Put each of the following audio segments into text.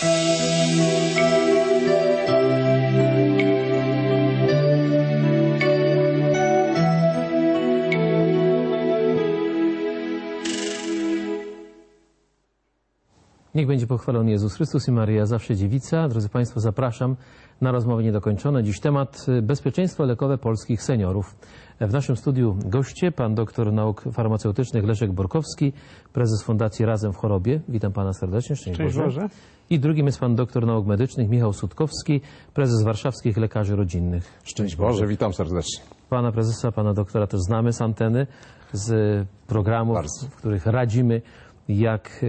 Niech będzie pochwalony Jezus Chrystus i Maryja, zawsze dziewica. Drodzy Państwo, zapraszam na rozmowy niedokończone. Dziś temat bezpieczeństwo lekowe polskich seniorów. W naszym studiu goście, pan doktor nauk farmaceutycznych Leszek Borkowski, prezes Fundacji Razem w Chorobie. Witam pana serdecznie. Szczęść Boże. I drugim jest pan doktor nauk medycznych Michał Sutkowski, prezes Warszawskich Lekarzy Rodzinnych. Szczęść Boże, witam serdecznie. Pana prezesa, pana doktora też znamy z anteny, z programów, w których radzimy, jak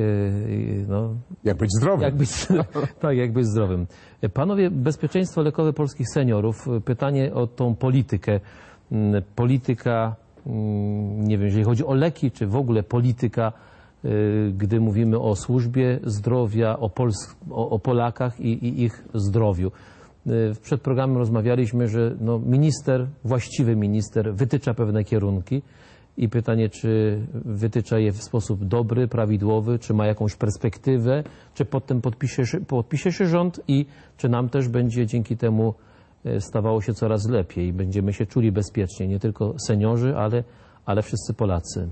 być zdrowym. Jak być zdrowym. Panowie, bezpieczeństwo lekowe polskich seniorów. Pytanie o tą politykę. Polityka, nie wiem, jeżeli chodzi o leki, czy w ogóle polityka, gdy mówimy o służbie zdrowia, o Polakach i ich zdrowiu. Przed programem rozmawialiśmy, że właściwy minister wytycza pewne kierunki. I pytanie, czy wytycza je w sposób dobry, prawidłowy, czy ma jakąś perspektywę, czy potem podpisze się rząd i czy nam też będzie dzięki temu stawało się coraz lepiej. Będziemy się czuli bezpiecznie, nie tylko seniorzy, ale wszyscy Polacy.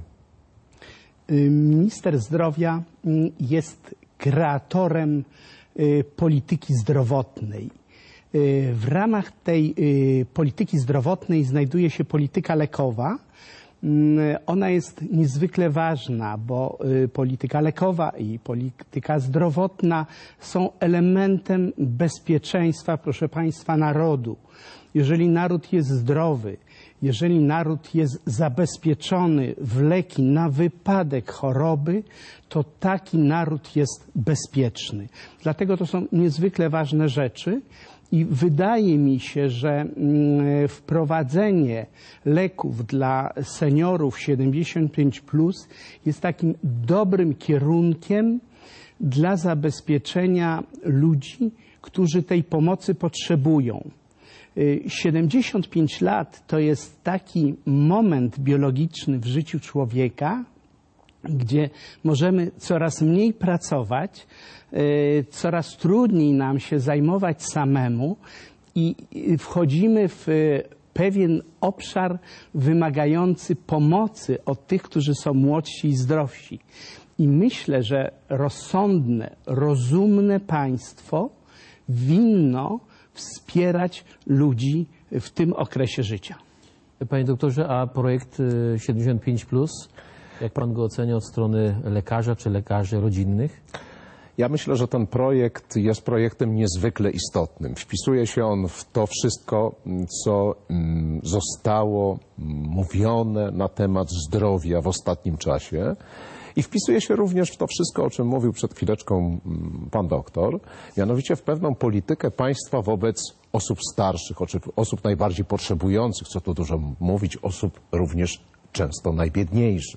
Minister zdrowia jest kreatorem polityki zdrowotnej. W ramach tej polityki zdrowotnej znajduje się polityka lekowa. Ona jest niezwykle ważna, bo polityka lekowa i polityka zdrowotna są elementem bezpieczeństwa, proszę Państwa, narodu. Jeżeli naród jest zdrowy, jeżeli naród jest zabezpieczony w leki na wypadek choroby, to taki naród jest bezpieczny. Dlatego to są niezwykle ważne rzeczy. I wydaje mi się, że wprowadzenie leków dla seniorów 75+ jest takim dobrym kierunkiem dla zabezpieczenia ludzi, którzy tej pomocy potrzebują. 75 lat to jest taki moment biologiczny w życiu człowieka, gdzie możemy coraz mniej pracować, coraz trudniej nam się zajmować samemu i wchodzimy w pewien obszar wymagający pomocy od tych, którzy są młodsi i zdrowsi. I myślę, że rozsądne, rozumne państwo winno wspierać ludzi w tym okresie życia. Panie doktorze, a projekt 75+, jak pan go ocenia od strony lekarza czy lekarzy rodzinnych? Ja myślę, że ten projekt jest projektem niezwykle istotnym. Wpisuje się on w to wszystko, co zostało mówione na temat zdrowia w ostatnim czasie. I wpisuje się również w to wszystko, o czym mówił przed chwileczką pan doktor, mianowicie w pewną politykę państwa wobec osób starszych, osób najbardziej potrzebujących, co tu dużo mówić, osób również często najbiedniejszych.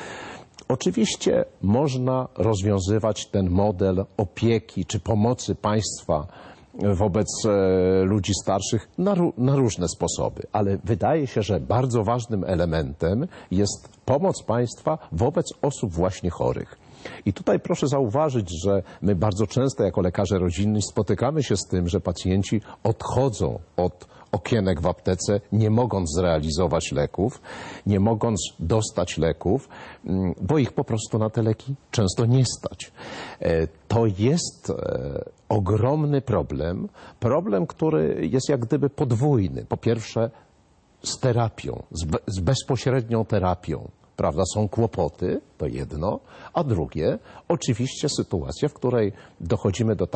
Oczywiście można rozwiązywać ten model opieki czy pomocy państwa wobec ludzi starszych na różne sposoby, ale wydaje się, że bardzo ważnym elementem jest pomoc państwa wobec osób właśnie chorych. I tutaj proszę zauważyć, że my bardzo często jako lekarze rodzinni spotykamy się z tym, że pacjenci odchodzą od okienek w aptece, nie mogąc zrealizować leków, nie mogąc dostać leków, bo ich po prostu na te leki często nie stać. To jest ogromny problem, który jest jak gdyby podwójny. Po pierwsze z terapią, z bezpośrednią terapią. Prawda, są kłopoty, to jedno, a drugie, oczywiście sytuacja, w której dochodzimy do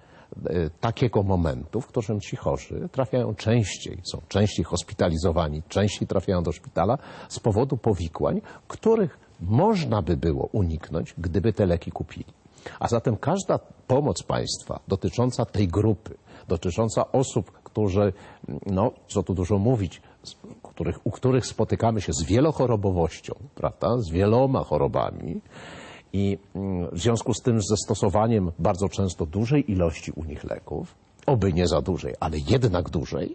takiego momentu, w którym ci chorzy trafiają częściej, są częściej hospitalizowani, częściej trafiają do szpitala z powodu powikłań, których można by było uniknąć, gdyby te leki kupili. A zatem każda pomoc państwa dotycząca tej grupy, dotycząca osób, którzy, co tu dużo mówić, u których spotykamy się z wielochorobowością, prawda, z wieloma chorobami i w związku z tym ze stosowaniem bardzo często dużej ilości u nich leków, oby nie za dużej, ale jednak dużej,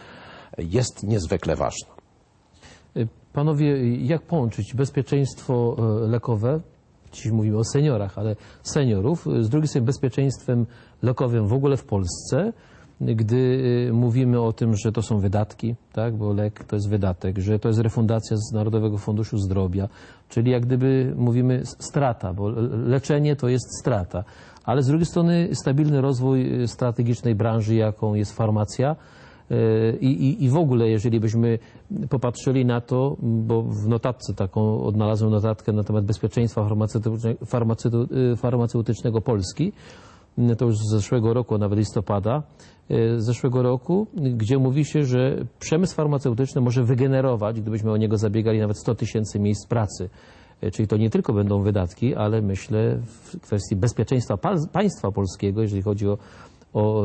jest niezwykle ważna. Panowie, jak połączyć bezpieczeństwo lekowe dziś mówimy o seniorach, ale seniorów, z drugiej strony bezpieczeństwem lekowym w ogóle w Polsce, gdy mówimy o tym, że to są wydatki, tak, bo lek to jest wydatek, że to jest refundacja z Narodowego Funduszu Zdrowia, czyli jak gdyby mówimy strata, bo leczenie to jest strata, ale z drugiej strony stabilny rozwój strategicznej branży, jaką jest farmacja. I w ogóle, jeżeli byśmy popatrzyli na to, bo w notatce taką odnalazłem notatkę na temat bezpieczeństwa farmaceutycznego Polski, to już z zeszłego roku, nawet listopada zeszłego roku, gdzie mówi się, że przemysł farmaceutyczny może wygenerować, gdybyśmy o niego zabiegali, nawet 100 000 miejsc pracy. Czyli to nie tylko będą wydatki, ale myślę w kwestii bezpieczeństwa państwa polskiego, jeżeli chodzi o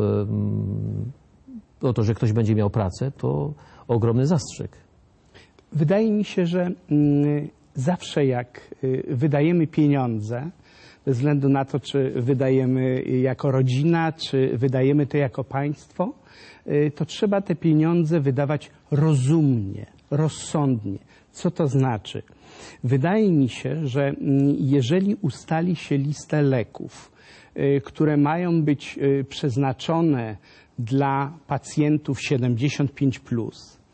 to, że ktoś będzie miał pracę, to ogromny zastrzyk. Wydaje mi się, że zawsze jak wydajemy pieniądze, bez względu na to, czy wydajemy jako rodzina, czy wydajemy to jako państwo, to trzeba te pieniądze wydawać rozumnie, rozsądnie. Co to znaczy? Wydaje mi się, że jeżeli ustali się listę leków, które mają być przeznaczone dla pacjentów 75+,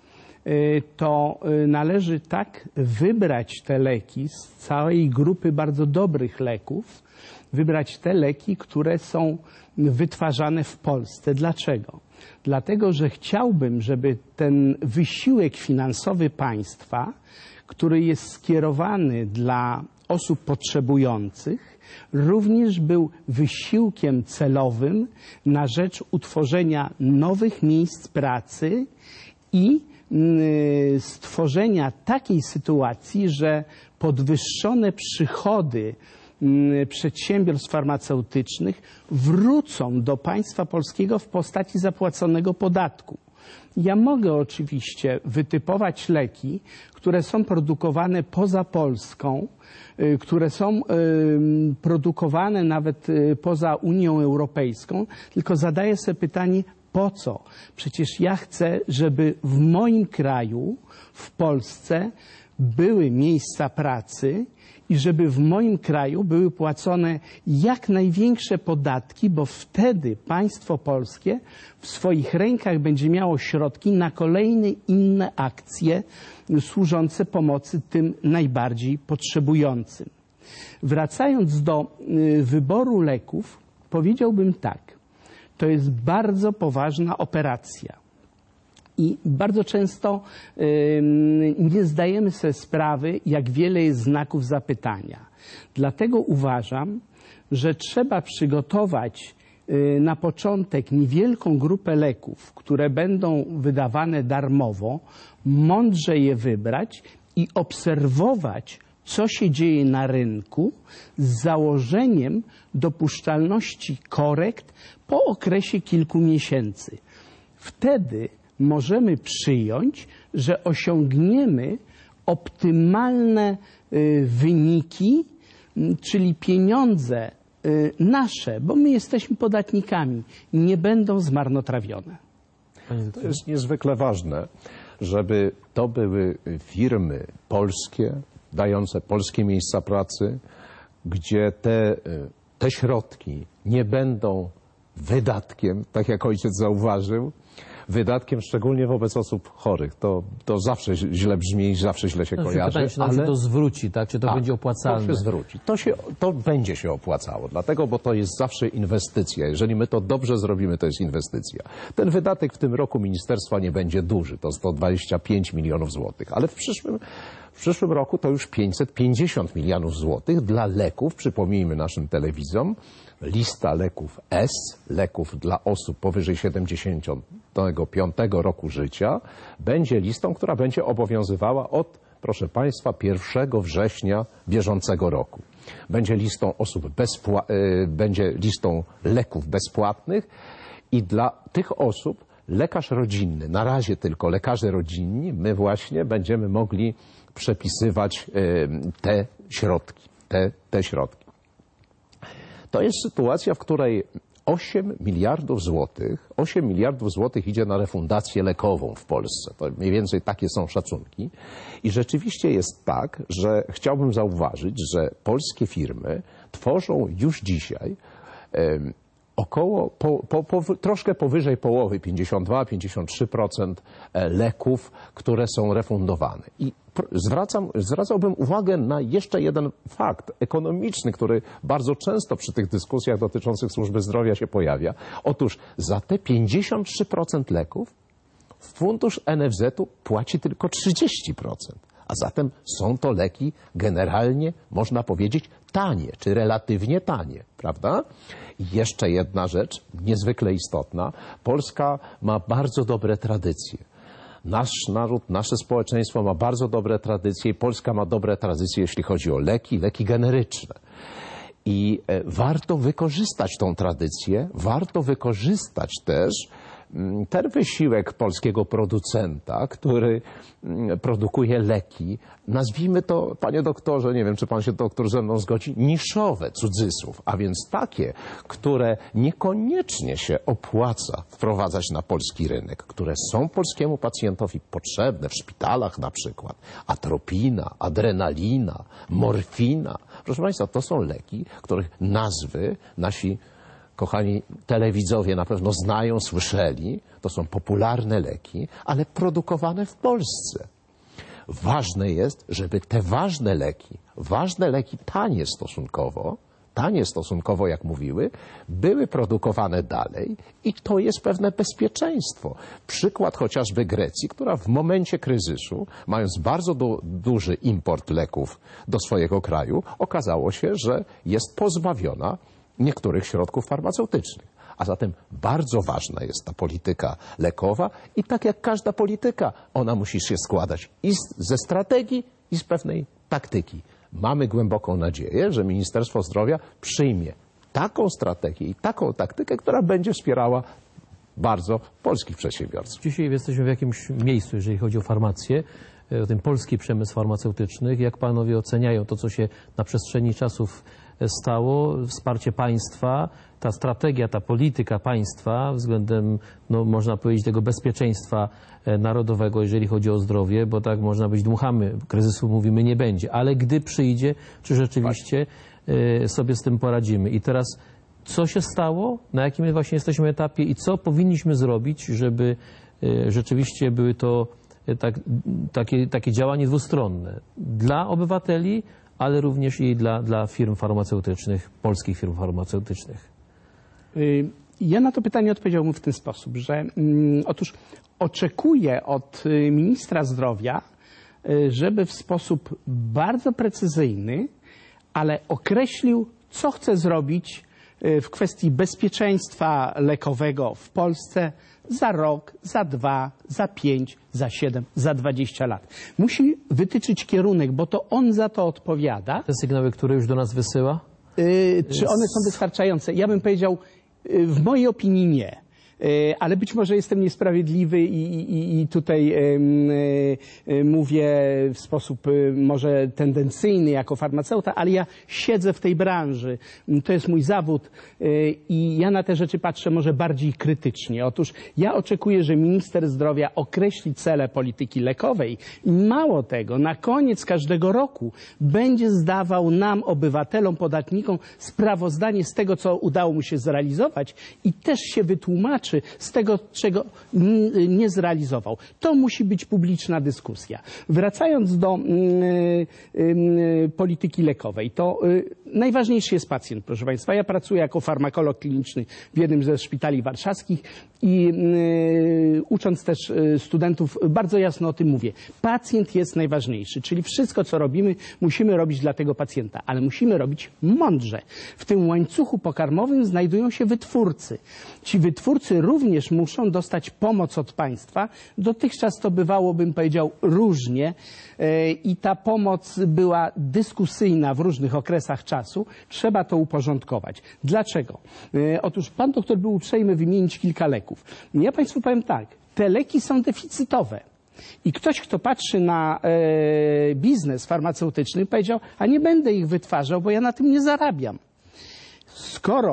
to należy tak wybrać te leki z całej grupy bardzo dobrych leków, wybrać te leki, które są wytwarzane w Polsce. Dlaczego? Dlatego, że chciałbym, żeby ten wysiłek finansowy państwa, który jest skierowany dla osób potrzebujących, również był wysiłkiem celowym na rzecz utworzenia nowych miejsc pracy i stworzenia takiej sytuacji, że podwyższone przychody przedsiębiorstw farmaceutycznych wrócą do państwa polskiego w postaci zapłaconego podatku. Ja mogę oczywiście wytypować leki, które są produkowane poza Polską, które są produkowane nawet poza Unią Europejską, tylko zadaję sobie pytanie, po co? Przecież ja chcę, żeby w moim kraju, w Polsce, były miejsca pracy i żeby w moim kraju były płacone jak największe podatki, bo wtedy państwo polskie w swoich rękach będzie miało środki na kolejne inne akcje służące pomocy tym najbardziej potrzebującym. Wracając do wyboru leków, powiedziałbym tak. To jest bardzo poważna operacja. I bardzo często nie zdajemy sobie sprawy, jak wiele jest znaków zapytania. Dlatego uważam, że trzeba przygotować na początek niewielką grupę leków, które będą wydawane darmowo, mądrze je wybrać i obserwować, co się dzieje na rynku z założeniem dopuszczalności korekt po okresie kilku miesięcy. Wtedy możemy przyjąć, że osiągniemy optymalne wyniki, czyli pieniądze nasze, bo my jesteśmy podatnikami, nie będą zmarnotrawione. To jest niezwykle ważne, żeby to były firmy polskie, dające polskie miejsca pracy, gdzie te środki nie będą wydatkiem, tak jak ojciec zauważył, wydatkiem szczególnie wobec osób chorych. To zawsze źle brzmi i zawsze źle się kojarzy. Pytanie się, ale to zwróci, tak? Czy to będzie opłacalne? To się zwróci. To będzie się opłacało, dlatego, bo to jest zawsze inwestycja. Jeżeli my to dobrze zrobimy, to jest inwestycja. Ten wydatek w tym roku ministerstwa nie będzie duży, to 125 milionów złotych, ale w przyszłym roku to już 550 milionów złotych dla leków. Przypomnijmy naszym telewidzom, lista leków S, leków dla osób powyżej 75 roku życia, będzie listą, która będzie obowiązywała od, proszę Państwa, 1 września bieżącego roku. Będzie listą będzie listą leków bezpłatnych i dla tych osób lekarz rodzinny, na razie tylko lekarze rodzinni, my właśnie będziemy mogli przepisywać te środki. To jest sytuacja, w której 8 miliardów złotych, 8 miliardów złotych idzie na refundację lekową w Polsce. To mniej więcej takie są szacunki. I rzeczywiście jest tak, że chciałbym zauważyć, że polskie firmy tworzą już dzisiaj około, troszkę powyżej połowy, 52-53% leków, które są refundowane. I zwracałbym uwagę na jeszcze jeden fakt ekonomiczny, który bardzo często przy tych dyskusjach dotyczących służby zdrowia się pojawia. Otóż za te 53% leków fundusz NFZ-u płaci tylko 30%. A zatem są to leki generalnie, można powiedzieć, tanie, czy relatywnie tanie, prawda? I jeszcze jedna rzecz, niezwykle istotna. Polska ma bardzo dobre tradycje. Nasz naród, nasze społeczeństwo ma bardzo dobre tradycje i Polska ma dobre tradycje, jeśli chodzi o leki generyczne. I warto wykorzystać tą tradycję, warto wykorzystać też ten wysiłek polskiego producenta, który produkuje leki, nazwijmy to, panie doktorze, nie wiem, czy pan się doktor ze mną zgodzi, niszowe, cudzysłów, a więc takie, które niekoniecznie się opłaca wprowadzać na polski rynek, które są polskiemu pacjentowi potrzebne w szpitalach na przykład. Atropina, adrenalina, morfina. Proszę państwa, to są leki, których nazwy nasi kochani telewidzowie na pewno znają, słyszeli. To są popularne leki, ale produkowane w Polsce. Ważne jest, żeby te ważne leki tanie stosunkowo, jak mówiły, były produkowane dalej i to jest pewne bezpieczeństwo. Przykład chociażby Grecji, która w momencie kryzysu, mając bardzo duży import leków do swojego kraju, okazało się, że jest pozbawiona niektórych środków farmaceutycznych. A zatem bardzo ważna jest ta polityka lekowa i tak jak każda polityka, ona musi się składać i ze strategii, i z pewnej taktyki. Mamy głęboką nadzieję, że Ministerstwo Zdrowia przyjmie taką strategię i taką taktykę, która będzie wspierała bardzo polskich przedsiębiorców. Dzisiaj jesteśmy w jakimś miejscu, jeżeli chodzi o farmację, o ten polski przemysł farmaceutyczny. Jak panowie oceniają to, co się na przestrzeni czasów stało, wsparcie państwa, ta strategia, ta polityka państwa względem, no, można powiedzieć, tego bezpieczeństwa narodowego, jeżeli chodzi o zdrowie, bo tak można być, dmuchamy, kryzysu mówimy nie będzie, ale gdy przyjdzie, czy rzeczywiście sobie z tym poradzimy. I teraz co się stało, na jakim właśnie jesteśmy etapie i co powinniśmy zrobić, żeby rzeczywiście były to takie działanie dwustronne dla obywateli, ale również i dla firm farmaceutycznych, polskich firm farmaceutycznych? Ja na to pytanie odpowiedziałbym w ten sposób, że otóż oczekuję od ministra zdrowia, żeby w sposób bardzo precyzyjny, ale określił, co chce zrobić w kwestii bezpieczeństwa lekowego w Polsce za rok, za 2, za 5, za 7, za 20 lat. Musi wytyczyć kierunek, bo to on za to odpowiada. Te sygnały, które już do nas wysyła? Czy one są wystarczające? Ja bym powiedział, w mojej opinii nie. Ale być może jestem niesprawiedliwy i tutaj mówię w sposób może tendencyjny jako farmaceuta, ale ja siedzę w tej branży, to jest mój zawód i ja na te rzeczy patrzę może bardziej krytycznie. Otóż ja oczekuję, że minister zdrowia określi cele polityki lekowej i mało tego, na koniec każdego roku będzie zdawał nam, obywatelom, podatnikom sprawozdanie z tego, co udało mu się zrealizować i też się wytłumaczy z tego, czego nie zrealizował. To musi być publiczna dyskusja. Wracając do polityki lekowej, to najważniejszy jest pacjent, proszę Państwa. Ja pracuję jako farmakolog kliniczny w jednym ze szpitali warszawskich i ucząc też studentów bardzo jasno o tym mówię. Pacjent jest najważniejszy, czyli wszystko, co robimy, musimy robić dla tego pacjenta, ale musimy robić mądrze. W tym łańcuchu pokarmowym znajdują się wytwórcy. Ci wytwórcy również muszą dostać pomoc od państwa. Dotychczas to bywało, bym powiedział, różnie i ta pomoc była dyskusyjna w różnych okresach czasu. Trzeba to uporządkować. Dlaczego? Otóż pan doktor był uprzejmy wymienić kilka leków. Ja państwu powiem tak, te leki są deficytowe. I ktoś, kto patrzy na biznes farmaceutyczny, powiedział, a nie będę ich wytwarzał, bo ja na tym nie zarabiam. Skoro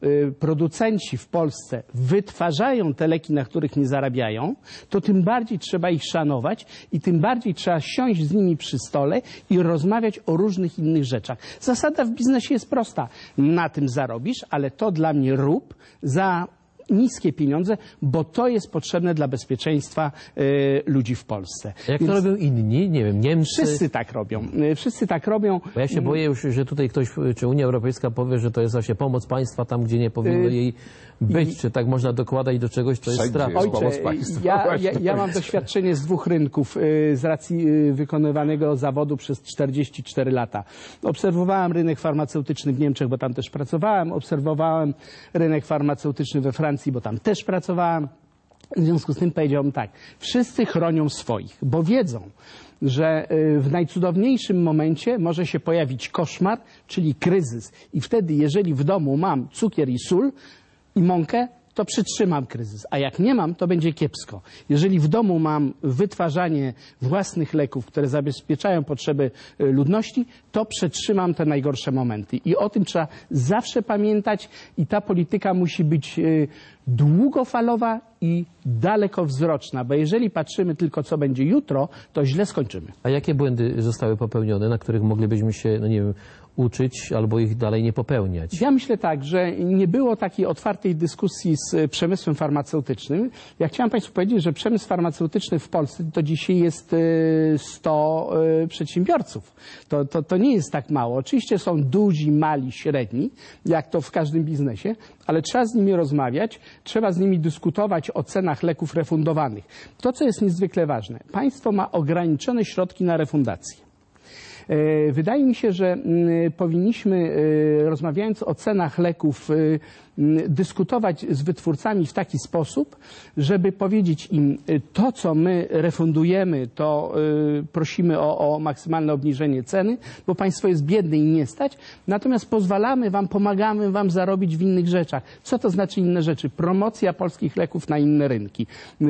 producenci w Polsce wytwarzają te leki, na których nie zarabiają, to tym bardziej trzeba ich szanować i tym bardziej trzeba siąść z nimi przy stole i rozmawiać o różnych innych rzeczach. Zasada w biznesie jest prosta. Na tym zarobisz, ale to dla mnie rób za niskie pieniądze, bo to jest potrzebne dla bezpieczeństwa ludzi w Polsce. Jak to robią inni? Nie wiem, Niemcy? Wszyscy tak robią. Wszyscy tak robią. Bo ja się boję już, że tutaj ktoś, czy Unia Europejska powie, że to jest właśnie pomoc państwa tam, gdzie nie powinno jej być. Czy tak można dokładać do czegoś, co jest strata? Pomoc państwa. Ja mam doświadczenie z 2 rynków z racji wykonywanego zawodu przez 44 lata. Obserwowałem rynek farmaceutyczny w Niemczech, bo tam też pracowałem. Obserwowałem rynek farmaceutyczny we Francji, bo tam też pracowałem. W związku z tym powiedziałbym tak, wszyscy chronią swoich, bo wiedzą, że w najcudowniejszym momencie może się pojawić koszmar, czyli kryzys. I wtedy, jeżeli w domu mam cukier i sól i mąkę, to przytrzymam kryzys, a jak nie mam, to będzie kiepsko. Jeżeli w domu mam wytwarzanie własnych leków, które zabezpieczają potrzeby ludności, to przetrzymam te najgorsze momenty. I o tym trzeba zawsze pamiętać i ta polityka musi być długofalowa i dalekowzroczna, bo jeżeli patrzymy tylko, co będzie jutro, to źle skończymy. A jakie błędy zostały popełnione, na których moglibyśmy się, no nie wiem, uczyć albo ich dalej nie popełniać? Ja myślę tak, że nie było takiej otwartej dyskusji z przemysłem farmaceutycznym. Ja chciałem Państwu powiedzieć, że przemysł farmaceutyczny w Polsce to dzisiaj jest 100 przedsiębiorców. To nie jest tak mało. Oczywiście są duzi, mali, średni, jak to w każdym biznesie, ale trzeba z nimi rozmawiać, trzeba z nimi dyskutować o cenach leków refundowanych. To, co jest niezwykle ważne, państwo ma ograniczone środki na refundację. Wydaje mi się, że powinniśmy, rozmawiając o cenach leków, dyskutować z wytwórcami w taki sposób, żeby powiedzieć im, to co my refundujemy, to prosimy o maksymalne obniżenie ceny, bo państwo jest biedne i nie stać, natomiast pozwalamy wam, pomagamy wam zarobić w innych rzeczach. Co to znaczy inne rzeczy? Promocja polskich leków na inne rynki.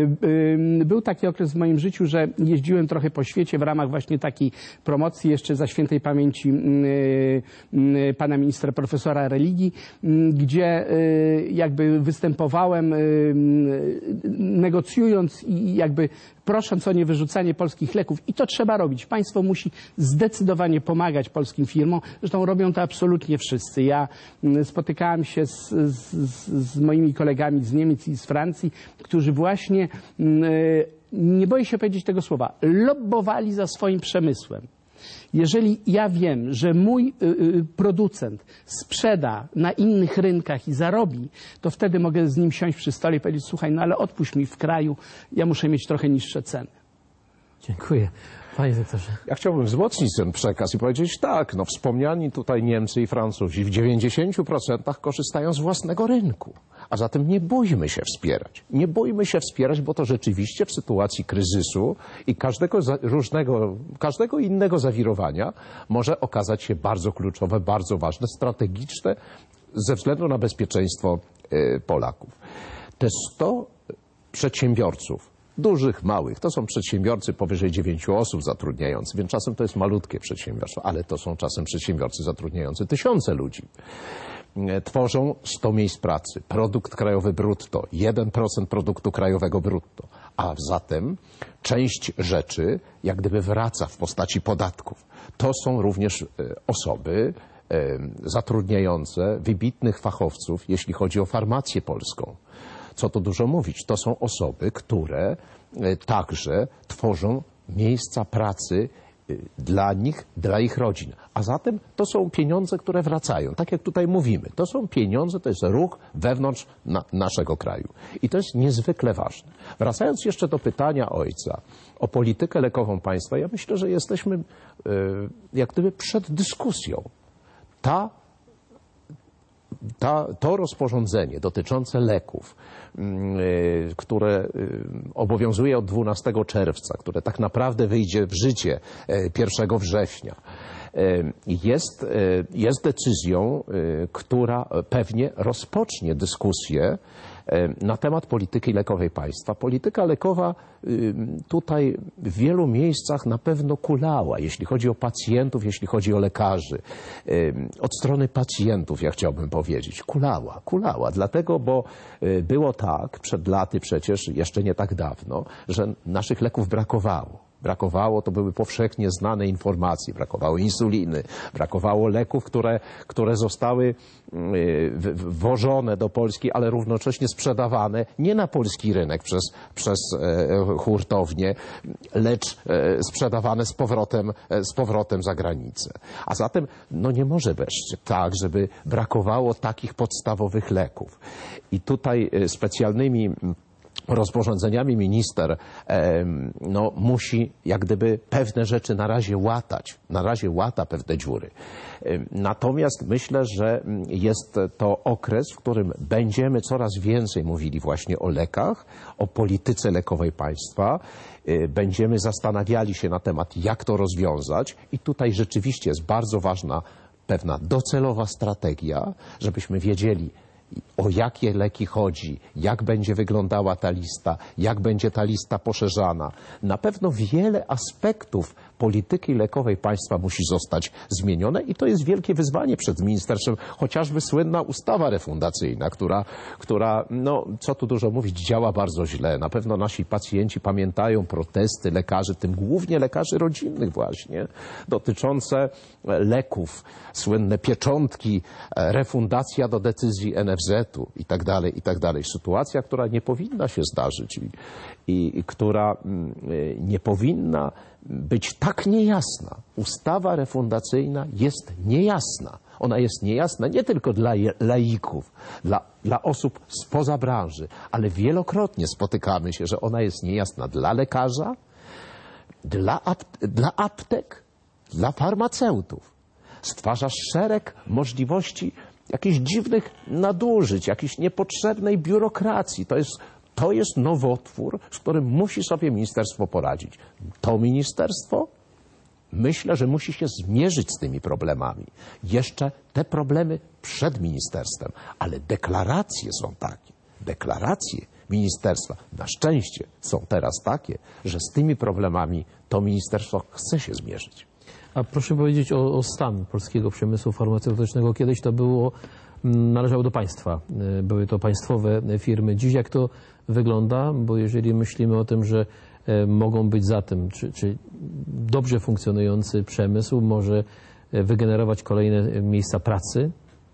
Był taki okres w moim życiu, że jeździłem trochę po świecie w ramach właśnie takiej promocji, jeszcze za świętej pamięci pana ministra profesora religii, gdzie jakby występowałem negocjując i jakby prosząc o niewyrzucanie polskich leków. I to trzeba robić. Państwo musi zdecydowanie pomagać polskim firmom. Zresztą robią to absolutnie wszyscy. Ja spotykałem się z moimi kolegami z Niemiec i z Francji, którzy właśnie, nie boję się powiedzieć tego słowa, lobbowali za swoim przemysłem. Jeżeli ja wiem, że mój producent sprzeda na innych rynkach i zarobi, to wtedy mogę z nim siąść przy stole i powiedzieć, słuchaj, no ale odpuść mi w kraju, ja muszę mieć trochę niższe ceny. Dziękuję. Panie doktorze. Ja chciałbym wzmocnić ten przekaz i powiedzieć tak, no wspomniani tutaj Niemcy i Francuzi w 90% korzystają z własnego rynku. A zatem nie bójmy się wspierać. Nie bójmy się wspierać, bo to rzeczywiście w sytuacji kryzysu i każdego innego zawirowania może okazać się bardzo kluczowe, bardzo ważne, strategiczne ze względu na bezpieczeństwo Polaków. Te 100 przedsiębiorców, dużych, małych, to są przedsiębiorcy powyżej 9 osób zatrudniający, więc czasem to jest malutkie przedsiębiorstwo, ale to są czasem przedsiębiorcy zatrudniający tysiące ludzi. Tworzą 100 miejsc pracy, produkt krajowy brutto, 1% produktu krajowego brutto, a zatem część rzeczy jak gdyby wraca w postaci podatków. To są również osoby zatrudniające wybitnych fachowców, jeśli chodzi o farmację polską. Co tu dużo mówić, to są osoby, które także tworzą miejsca pracy dla nich, dla ich rodzin. A zatem to są pieniądze, które wracają. Tak jak tutaj mówimy, to są pieniądze, to jest ruch wewnątrz naszego kraju. I to jest niezwykle ważne. Wracając jeszcze do pytania ojca o politykę lekową państwa, ja myślę, że jesteśmy jak gdyby przed dyskusją. To rozporządzenie dotyczące leków, które obowiązuje od 12 czerwca, które tak naprawdę wyjdzie w życie 1 września, jest decyzją, która pewnie rozpocznie dyskusję na temat polityki lekowej państwa. Polityka lekowa tutaj w wielu miejscach na pewno kulała, jeśli chodzi o pacjentów, jeśli chodzi o lekarzy. Od strony pacjentów, ja chciałbym powiedzieć, kulała. Dlatego, bo było tak przed laty przecież, jeszcze nie tak dawno, że naszych leków brakowało, to były powszechnie znane informacje, brakowało insuliny, brakowało leków, które zostały wwożone do Polski, ale równocześnie sprzedawane nie na polski rynek przez hurtownie, lecz sprzedawane z powrotem za granicę. A zatem nie może być tak, żeby brakowało takich podstawowych leków. I tutaj specjalnymi rozporządzeniami minister musi jak gdyby pewne rzeczy na razie łata pewne dziury. Natomiast myślę, że jest to okres, w którym będziemy coraz więcej mówili właśnie o lekach, o polityce lekowej państwa. Będziemy zastanawiali się na temat, jak to rozwiązać i tutaj rzeczywiście jest bardzo ważna pewna docelowa strategia, żebyśmy wiedzieli, o jakie leki chodzi, jak będzie wyglądała ta lista, jak będzie ta lista poszerzana. Na pewno wiele aspektów polityki lekowej państwa musi zostać zmienione i to jest wielkie wyzwanie przed ministerstwem. Chociażby słynna ustawa refundacyjna, która co tu dużo mówić, działa bardzo źle. Na pewno nasi pacjenci pamiętają protesty lekarzy, tym głównie lekarzy rodzinnych właśnie, dotyczące leków, słynne pieczątki, refundacja do decyzji NFZ-u i tak dalej. Sytuacja, która nie powinna się zdarzyć i która nie powinna być tak niejasna. Ustawa refundacyjna jest niejasna. Ona jest niejasna nie tylko dla laików, dla osób spoza branży, ale wielokrotnie spotykamy się, że ona jest niejasna dla lekarza, dla aptek, dla farmaceutów. Stwarza szereg możliwości jakichś dziwnych nadużyć, jakiejś niepotrzebnej biurokracji. To jest nowotwór, z którym musi sobie ministerstwo poradzić. To ministerstwo, myślę, że musi się zmierzyć z tymi problemami. Jeszcze te problemy przed ministerstwem, ale deklaracje są takie. Deklaracje ministerstwa na szczęście są teraz takie, że z tymi problemami to ministerstwo chce się zmierzyć. A proszę powiedzieć o stan polskiego przemysłu farmaceutycznego. Kiedyś to należało do państwa. Były to państwowe firmy. Dziś jak to wygląda? Bo jeżeli myślimy o tym, że mogą być za tym, czy dobrze funkcjonujący przemysł może wygenerować kolejne miejsca pracy,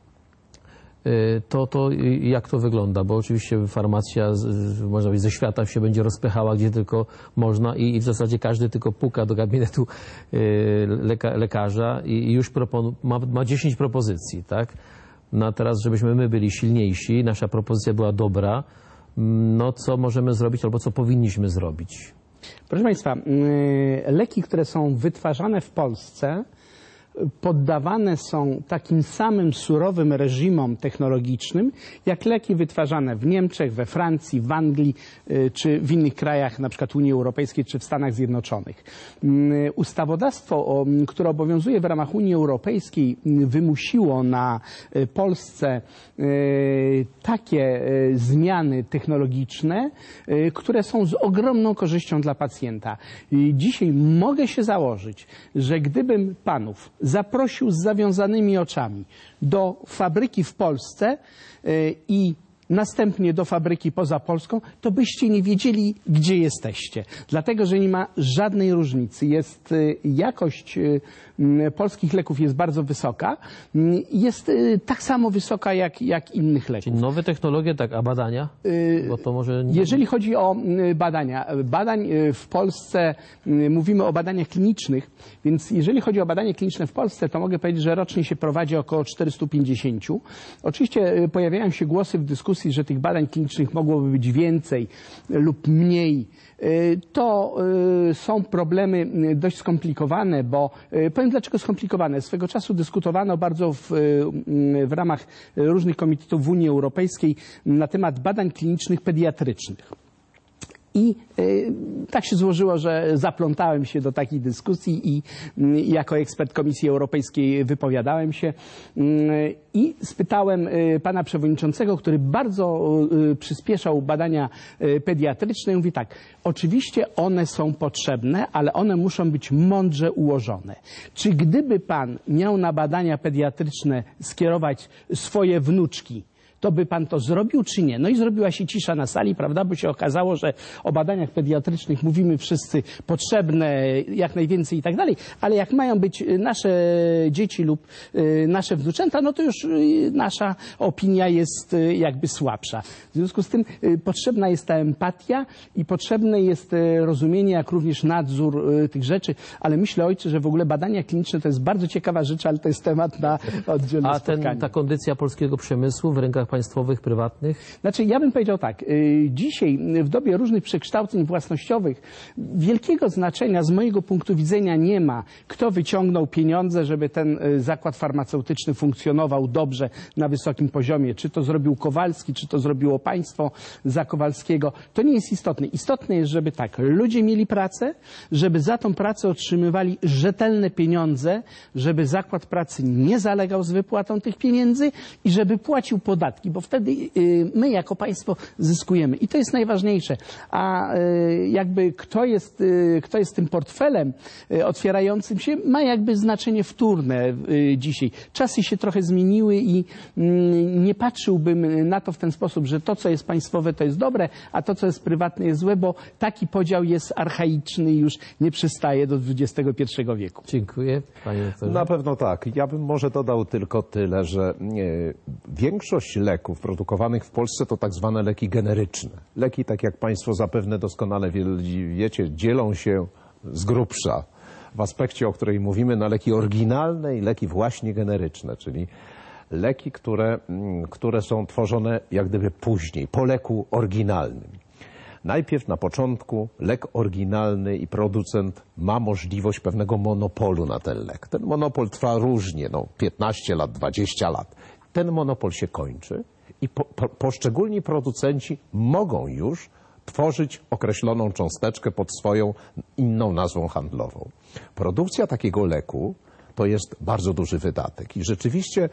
to jak to wygląda? Bo oczywiście farmacja, można powiedzieć, ze świata się będzie rozpychała, gdzie tylko można i w zasadzie każdy tylko puka do gabinetu lekarza i już ma 10 propozycji, tak? No a teraz, żebyśmy my byli silniejsi, nasza propozycja była dobra, co możemy zrobić albo co powinniśmy zrobić? Proszę Państwa, leki, które są wytwarzane w Polsce, poddawane są takim samym surowym reżimom technologicznym, jak leki wytwarzane w Niemczech, we Francji, w Anglii, czy w innych krajach, na przykład Unii Europejskiej, czy w Stanach Zjednoczonych. Ustawodawstwo, które obowiązuje w ramach Unii Europejskiej, wymusiło na Polsce takie zmiany technologiczne, które są z ogromną korzyścią dla pacjenta. Dzisiaj mogę się założyć, że gdybym panów zaprosił z zawiązanymi oczami do fabryki w Polsce i następnie do fabryki poza Polską, to byście nie wiedzieli, gdzie jesteście. Dlatego, że nie ma żadnej różnicy. Jakość polskich leków jest bardzo wysoka. Jest tak samo wysoka jak innych leków. Czyli nowe technologie, tak, a badania? Bo to może nie... Jeżeli chodzi o badania, w Polsce mówimy o badaniach klinicznych, więc jeżeli chodzi o badania kliniczne w Polsce, to mogę powiedzieć, że rocznie się prowadzi około 450. Oczywiście pojawiają się głosy w dyskusji, że tych badań klinicznych mogłoby być więcej lub mniej. To są problemy dość skomplikowane, bo powiem dlaczego skomplikowane. Swego czasu dyskutowano bardzo w ramach różnych komitetów w Unii Europejskiej na temat badań klinicznych pediatrycznych. I tak się złożyło, że zaplątałem się do takiej dyskusji i jako ekspert Komisji Europejskiej wypowiadałem się i spytałem pana przewodniczącego, który bardzo przyspieszał badania pediatryczne i mówi tak, oczywiście one są potrzebne, ale one muszą być mądrze ułożone. Czy gdyby pan miał na badania pediatryczne skierować swoje wnuczki, to by pan to zrobił, czy nie? No i zrobiła się cisza na sali, prawda, bo się okazało, że o badaniach pediatrycznych mówimy wszyscy potrzebne, jak najwięcej i tak dalej, ale jak mają być nasze dzieci lub nasze wnuczęta, no to już nasza opinia jest jakby słabsza. W związku z tym potrzebna jest ta empatia i potrzebne jest rozumienie, jak również nadzór tych rzeczy, ale myślę, ojcze, że w ogóle badania kliniczne to jest bardzo ciekawa rzecz, ale to jest temat na oddzielne spotkanie. A ta kondycja polskiego przemysłu w rękach państwowych, prywatnych? Znaczy, ja bym powiedział tak, dzisiaj w dobie różnych przekształceń własnościowych wielkiego znaczenia z mojego punktu widzenia nie ma, kto wyciągnął pieniądze, żeby ten zakład farmaceutyczny funkcjonował dobrze na wysokim poziomie. Czy to zrobił Kowalski, czy to zrobiło państwo za Kowalskiego. To nie jest istotne. Istotne jest, żeby tak, ludzie mieli pracę, żeby za tą pracę otrzymywali rzetelne pieniądze, żeby zakład pracy nie zalegał z wypłatą tych pieniędzy i żeby płacił podatki, bo wtedy my jako państwo zyskujemy. I to jest najważniejsze. A jakby kto jest tym portfelem otwierającym się, ma jakby znaczenie wtórne dzisiaj. Czasy się trochę zmieniły i nie patrzyłbym na to w ten sposób, że to, co jest państwowe, to jest dobre, a to, co jest prywatne, jest złe, bo taki podział jest archaiczny i już nie przystaje do XXI wieku. Dziękuję, panie doktorze. Na pewno tak. Ja bym może dodał tylko tyle, że większość leków produkowanych w Polsce to tak zwane leki generyczne. Leki, tak jak państwo zapewne doskonale wiecie, dzielą się z grubsza w aspekcie, o której mówimy, na leki oryginalne i leki właśnie generyczne, czyli leki, które są tworzone jak gdyby później, po leku oryginalnym. Najpierw na początku lek oryginalny i producent ma możliwość pewnego monopolu na ten lek. Ten monopol trwa różnie, 15 lat, 20 lat. Ten monopol się kończy i poszczególni producenci mogą już tworzyć określoną cząsteczkę pod swoją inną nazwą handlową. Produkcja takiego leku to jest bardzo duży wydatek i rzeczywiście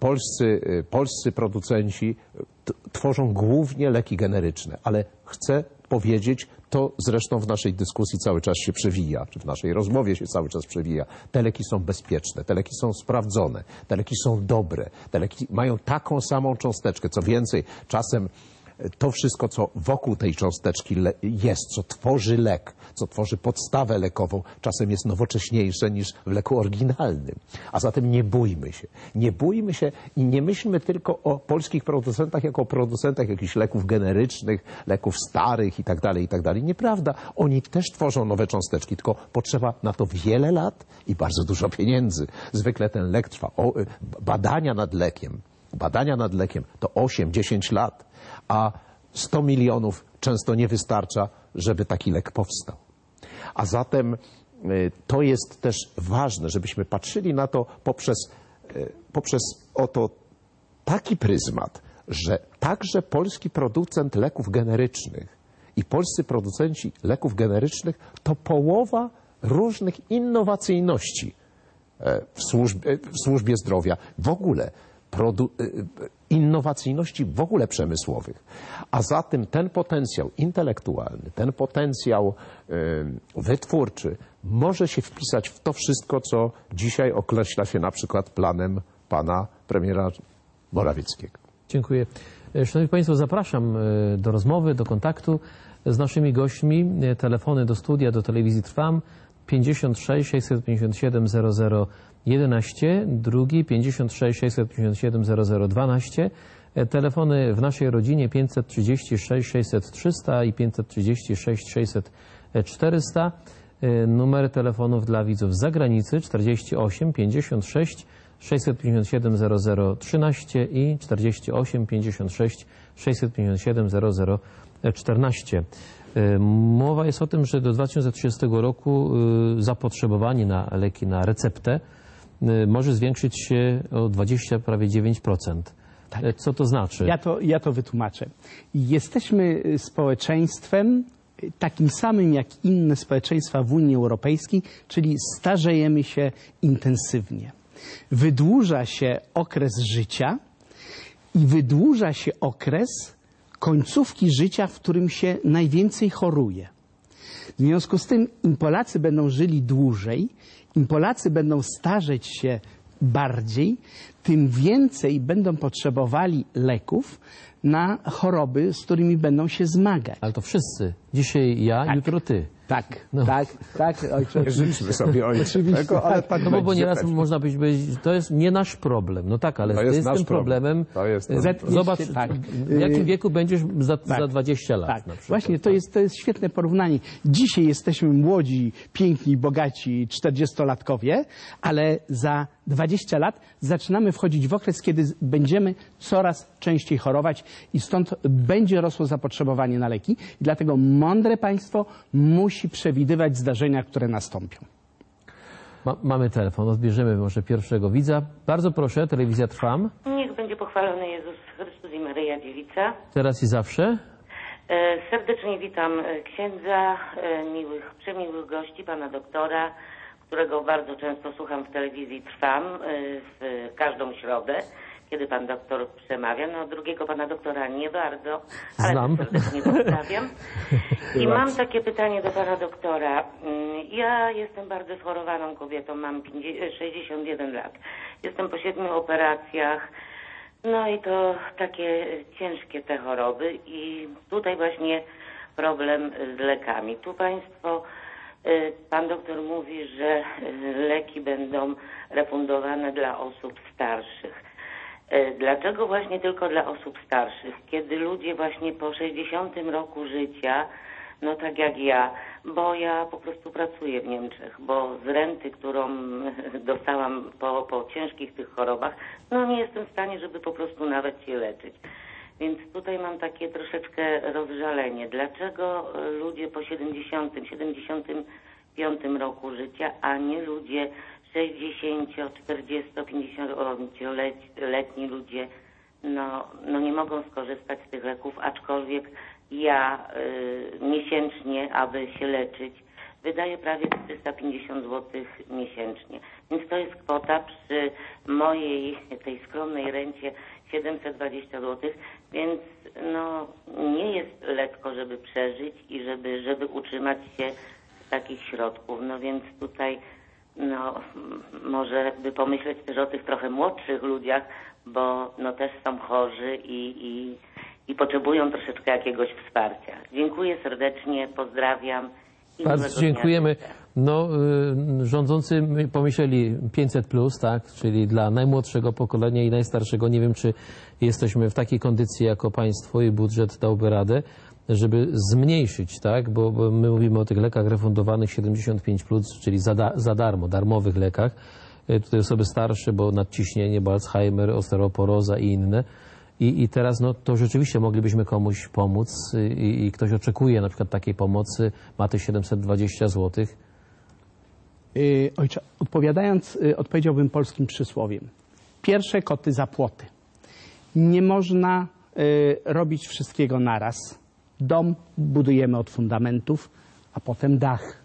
polscy producenci tworzą głównie leki generyczne, ale chcę powiedzieć, to zresztą w naszej dyskusji cały czas się przewija, czy w naszej rozmowie się cały czas przewija. Te leki są bezpieczne, te leki są sprawdzone, te leki są dobre, te leki mają taką samą cząsteczkę. Co więcej, czasem to wszystko, co wokół tej cząsteczki jest, co tworzy lek, co tworzy podstawę lekową, czasem jest nowocześniejsze niż w leku oryginalnym. A zatem nie bójmy się. Nie bójmy się i nie myślmy tylko o polskich producentach jako o producentach jakichś leków generycznych, leków starych itd., itd. Nieprawda. Oni też tworzą nowe cząsteczki, tylko potrzeba na to wiele lat i bardzo dużo pieniędzy. Zwykle ten lek trwa. Badania nad lekiem to 8-10 lat. A 100 milionów często nie wystarcza, żeby taki lek powstał. A zatem to jest też ważne, żebyśmy patrzyli na to poprzez oto taki pryzmat, że także polski producent leków generycznych i polscy producenci leków generycznych to połowa różnych innowacyjności w służbie zdrowia. W ogóle innowacyjności w ogóle przemysłowych. A zatem ten potencjał intelektualny, ten potencjał wytwórczy może się wpisać w to wszystko, co dzisiaj określa się na przykład planem pana premiera Morawieckiego. Dziękuję. Szanowni Państwo, zapraszam do rozmowy, do kontaktu z naszymi gośćmi. Telefony do studia, do telewizji Trwam 56 657 0011, drugi 56 657 0012, telefony w naszej rodzinie 536 600 300 i 536 600 400, numery telefonów dla widzów z zagranicy 48 56 657 0013 i 48 56 657 0014. Mowa jest o tym, że do 2030 roku zapotrzebowanie na leki na receptę może zwiększyć się o 20, prawie 9%. Co to znaczy? Ja to wytłumaczę. Jesteśmy społeczeństwem takim samym jak inne społeczeństwa w Unii Europejskiej, czyli starzejemy się intensywnie. Wydłuża się okres życia i wydłuża się okres końcówki życia, w którym się najwięcej choruje. W związku z tym im Polacy będą żyli dłużej, im Polacy będą starzeć się bardziej, tym więcej będą potrzebowali leków na choroby, z którymi będą się zmagać. Ale to wszyscy. Dzisiaj ja, Tak. jutro ty. Tak, No. tak, ojcze. Życzmy sobie, ojcze, Oczywiście. tego, ale tak No bo będzie nieraz pewnie. można powiedzieć, to jest nie nasz problem. No tak, ale To ty jest z nasz tym problem. problemem To jest nasz Zetkniesz zobacz, się, tak. w jakim wieku będziesz za 20 lat Tak, na przykład. właśnie to jest świetne porównanie. Dzisiaj jesteśmy młodzi, piękni, bogaci 40-latkowie, ale za 20 lat zaczynamy wchodzić w okres, kiedy będziemy coraz częściej chorować i stąd będzie rosło zapotrzebowanie na leki. I dlatego mądre państwo musi przewidywać zdarzenia, które nastąpią. Mamy telefon, odbierzemy może pierwszego widza. Bardzo proszę, telewizja Trwam. Niech będzie pochwalony Jezus Chrystus i Maryja Dziewica. Teraz i zawsze. Serdecznie witam księdza, przemiłych gości, pana doktora, którego bardzo często słucham w telewizji Trwam w każdą środę, kiedy pan doktor przemawia. No drugiego pana doktora nie bardzo, ale Znam. serdecznie pozdrawiam. I mam takie pytanie do pana doktora. Ja jestem bardzo schorowaną kobietą, mam 61 lat. Jestem po 7 operacjach. No i to takie ciężkie te choroby i tutaj właśnie problem z lekami. Tu państwo, pan doktor mówi, że leki będą refundowane dla osób starszych. Dlaczego właśnie tylko dla osób starszych? Kiedy ludzie właśnie po 60 roku życia, no tak jak ja, bo ja po prostu pracuję w Niemczech, bo z renty, którą dostałam po ciężkich tych chorobach, no nie jestem w stanie, żeby po prostu nawet się leczyć. Więc tutaj mam takie troszeczkę rozżalenie. Dlaczego ludzie po 70, 75 roku życia, a nie ludzie 60, 40, 50-letni ludzie, no nie mogą skorzystać z tych leków, aczkolwiek ja miesięcznie, aby się leczyć, wydaję prawie 350 zł miesięcznie. Więc to jest kwota przy mojej, tej skromnej rencie 720 zł, więc no nie jest lekko, żeby przeżyć i żeby utrzymać się z takich środków. No więc tutaj no może by pomyśleć też o tych trochę młodszych ludziach, bo no też są chorzy i potrzebują troszeczkę jakiegoś wsparcia. Dziękuję serdecznie, pozdrawiam. I Bardzo miłego dziękujemy. dnia życzę. No, rządzący pomyśleli 500+, tak, czyli dla najmłodszego pokolenia i najstarszego. Nie wiem, czy jesteśmy w takiej kondycji jako państwo i budżet dałby radę, żeby zmniejszyć, tak, bo my mówimy o tych lekach refundowanych 75+, czyli za darmo, darmowych lekach. Tutaj osoby starsze, bo nadciśnienie, bo Alzheimer, osteoporoza i inne. I teraz no, to rzeczywiście moglibyśmy komuś pomóc i ktoś oczekuje na przykład takiej pomocy, ma te 720 zł. Ojcze, odpowiedziałbym polskim przysłowiem. Pierwsze koty za płoty. Nie można robić wszystkiego naraz. Dom budujemy od fundamentów, a potem dach.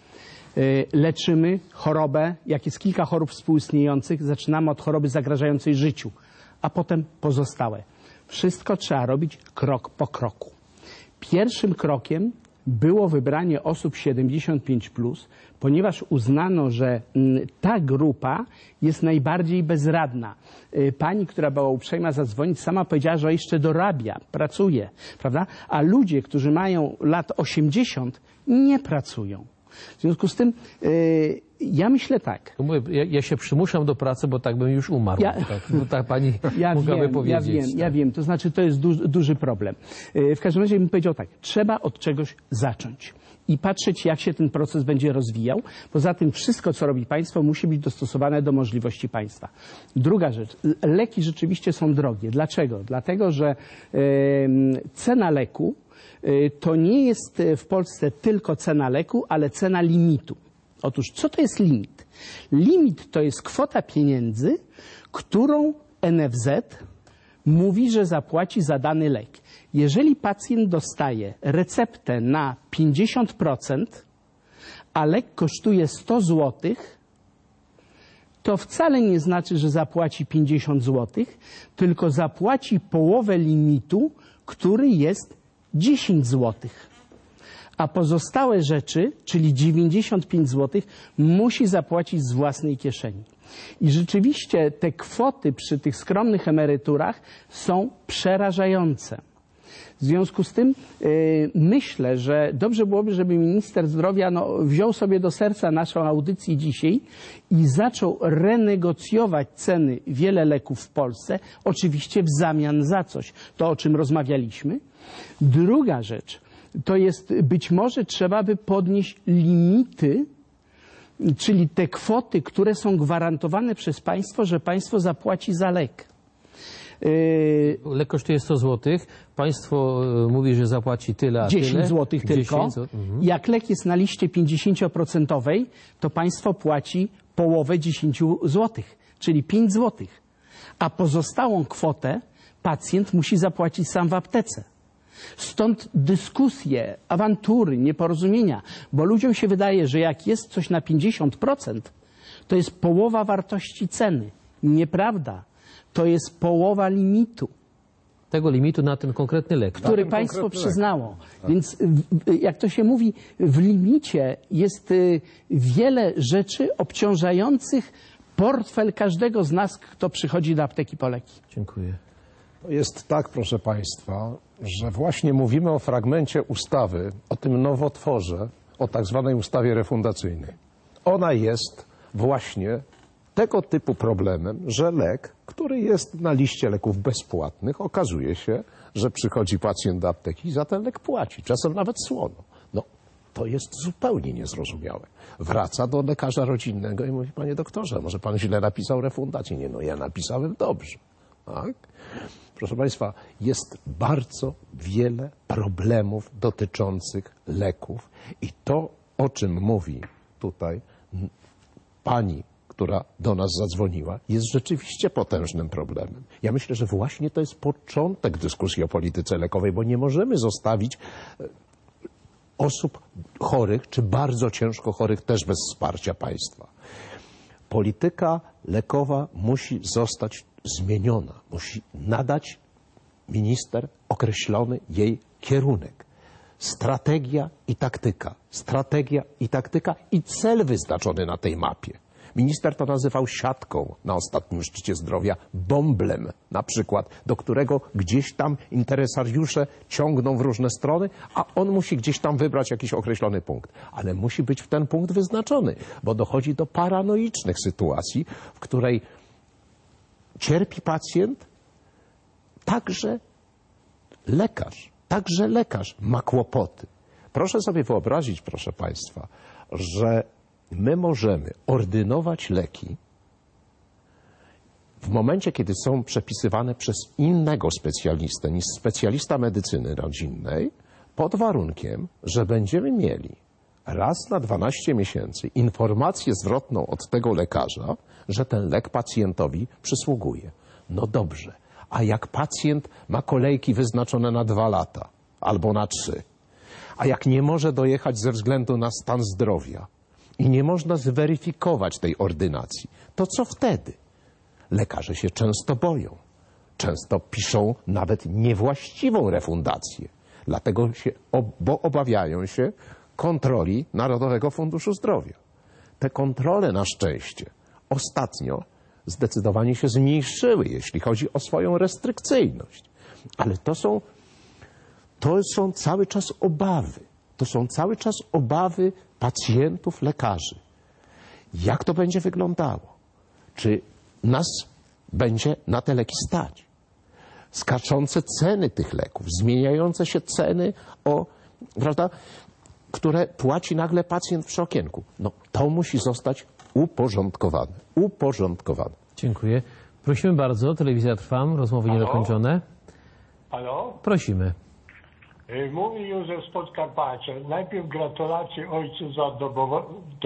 Leczymy chorobę, jak jest kilka chorób współistniejących, zaczynamy od choroby zagrażającej życiu, a potem pozostałe. Wszystko trzeba robić krok po kroku. Pierwszym krokiem było wybranie osób 75+, ponieważ uznano, że ta grupa jest najbardziej bezradna. Pani, która była uprzejma zadzwonić, sama powiedziała, że jeszcze dorabia, pracuje, prawda? A ludzie, którzy mają lat 80, nie pracują. W związku z tym ja myślę tak. Mówię, ja się przymuszam do pracy, bo tak bym już umarł. Tak, no, tak pani mogłaby powiedzieć. Ja wiem. To znaczy, to jest duży problem. W każdym razie bym powiedział tak. Trzeba od czegoś zacząć i patrzeć, jak się ten proces będzie rozwijał. Poza tym wszystko, co robi państwo, musi być dostosowane do możliwości państwa. Druga rzecz. Leki rzeczywiście są drogie. Dlaczego? Dlatego, że cena leku to nie jest w Polsce tylko cena leku, ale cena limitu. Otóż co to jest limit? Limit to jest kwota pieniędzy, którą NFZ mówi, że zapłaci za dany lek. Jeżeli pacjent dostaje receptę na 50%, a lek kosztuje 100 zł, to wcale nie znaczy, że zapłaci 50 zł, tylko zapłaci połowę limitu, który jest 10 zł. A pozostałe rzeczy, czyli 95 zł, musi zapłacić z własnej kieszeni. I rzeczywiście te kwoty przy tych skromnych emeryturach są przerażające. W związku z tym myślę, że dobrze byłoby, żeby minister zdrowia wziął sobie do serca naszą audycję dzisiaj i zaczął renegocjować ceny wiele leków w Polsce, oczywiście w zamian za coś, to o czym rozmawialiśmy. Druga rzecz, to jest być może trzeba by podnieść limity, czyli te kwoty, które są gwarantowane przez państwo, że państwo zapłaci za lek. Lek kosztuje 100 zł. Państwo mówi, że zapłaci tyle, a 10 tyle. zł tylko. 10 zł. Jak lek jest na liście 50%, to państwo płaci połowę 10 zł, czyli 5 zł. A pozostałą kwotę pacjent musi zapłacić sam w aptece. Stąd dyskusje, awantury, nieporozumienia, bo ludziom się wydaje, że jak jest coś na 50%, to jest połowa wartości ceny. Nieprawda. To jest połowa limitu, Tego limitu na ten konkretny lek. który państwo przyznało. Więc jak to się mówi, w limicie jest wiele rzeczy obciążających portfel każdego z nas, kto przychodzi do apteki po leki. Dziękuję. To jest tak, proszę Państwa, że właśnie mówimy o fragmencie ustawy, o tym nowotworze, o tak zwanej ustawie refundacyjnej. Ona jest właśnie tego typu problemem, że lek, który jest na liście leków bezpłatnych, okazuje się, że przychodzi pacjent do apteki i za ten lek płaci, czasem nawet słono. No, to jest zupełnie niezrozumiałe. Wraca do lekarza rodzinnego i mówi: panie doktorze, może pan źle napisał refundację. Nie, no ja napisałem dobrze. Tak? Proszę Państwa, jest bardzo wiele problemów dotyczących leków i to, o czym mówi tutaj pani, która do nas zadzwoniła, jest rzeczywiście potężnym problemem. Ja myślę, że właśnie to jest początek dyskusji o polityce lekowej, bo nie możemy zostawić osób chorych, czy bardzo ciężko chorych też bez wsparcia państwa. Polityka lekowa musi zostać zmieniona. Musi nadać minister określony jej kierunek. Strategia i taktyka. Strategia i taktyka i cel wyznaczony na tej mapie. Minister to nazywał siatką na ostatnim szczycie zdrowia, bąblem na przykład, do którego gdzieś tam interesariusze ciągną w różne strony, a on musi gdzieś tam wybrać jakiś określony punkt. Ale musi być w ten punkt wyznaczony, bo dochodzi do paranoicznych sytuacji, w której cierpi pacjent, także lekarz ma kłopoty. Proszę sobie wyobrazić, proszę Państwa, że my możemy ordynować leki w momencie, kiedy są przepisywane przez innego specjalistę niż specjalista medycyny rodzinnej, pod warunkiem, że będziemy mieli raz na 12 miesięcy informację zwrotną od tego lekarza, że ten lek pacjentowi przysługuje. No dobrze, a jak pacjent ma kolejki wyznaczone na 2 lata albo na 3, a jak nie może dojechać ze względu na stan zdrowia i nie można zweryfikować tej ordynacji, to co wtedy? Lekarze się często boją. Często piszą nawet niewłaściwą refundację, bo obawiają się kontroli Narodowego Funduszu Zdrowia. Te kontrole na szczęście ostatnio zdecydowanie się zmniejszyły, jeśli chodzi o swoją restrykcyjność. Ale to są cały czas obawy. To są cały czas obawy pacjentów, lekarzy. Jak to będzie wyglądało? Czy nas będzie na te leki stać? Skaczące ceny tych leków, zmieniające się ceny, prawda, które płaci nagle pacjent przy okienku. No, to musi zostać uporządkowane. Uporządkowane. Dziękuję. Prosimy bardzo, telewizja Trwam, rozmowy niedokończone. Halo? Prosimy. Mówi Józef z Podkarpacia. Najpierw gratulacje ojcu za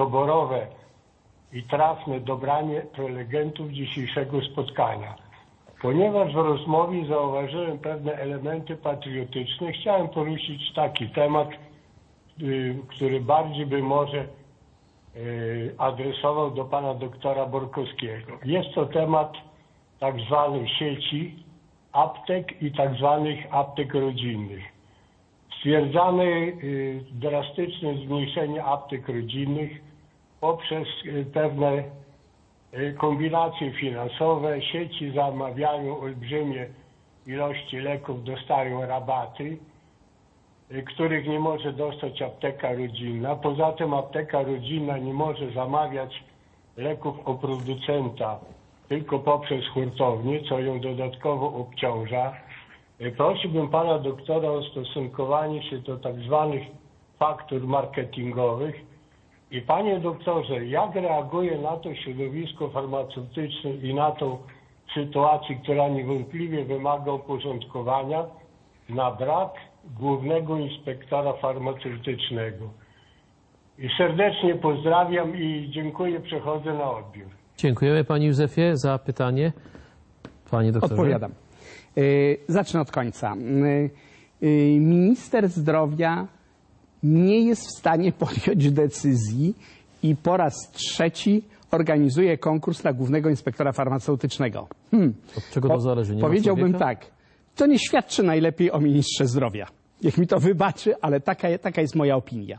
doborowe i trafne dobranie prelegentów dzisiejszego spotkania. Ponieważ w rozmowie zauważyłem pewne elementy patriotyczne, chciałem poruszyć taki temat, który bardziej by może adresował do pana doktora Borkowskiego. Jest to temat tak zwanej sieci aptek i tak zwanych aptek rodzinnych. Stwierdzane drastyczne zmniejszenie aptek rodzinnych poprzez pewne kombinacje finansowe. Sieci zamawiają olbrzymie ilości leków, dostają rabaty, których nie może dostać apteka rodzinna. Poza tym apteka rodzinna nie może zamawiać leków od producenta, tylko poprzez hurtownię, co ją dodatkowo obciąża. Prosiłbym pana doktora o stosunkowanie się do tak zwanych faktur marketingowych. I panie doktorze, jak reaguje na to środowisko farmaceutyczne i na tą sytuację, która niewątpliwie wymaga uporządkowania, na brak głównego inspektora farmaceutycznego? I serdecznie pozdrawiam i dziękuję, przechodzę na odbiór. Dziękujemy panie Józefie za pytanie. Panie doktorze. Odpowiadam. Zacznę od końca. Minister zdrowia nie jest w stanie podjąć decyzji i po raz trzeci organizuje konkurs na głównego inspektora farmaceutycznego. Od czego to zależy? Nie ma Powiedziałbym człowieka? tak, to nie świadczy najlepiej o ministrze zdrowia. Niech mi to wybaczy, ale taka jest moja opinia.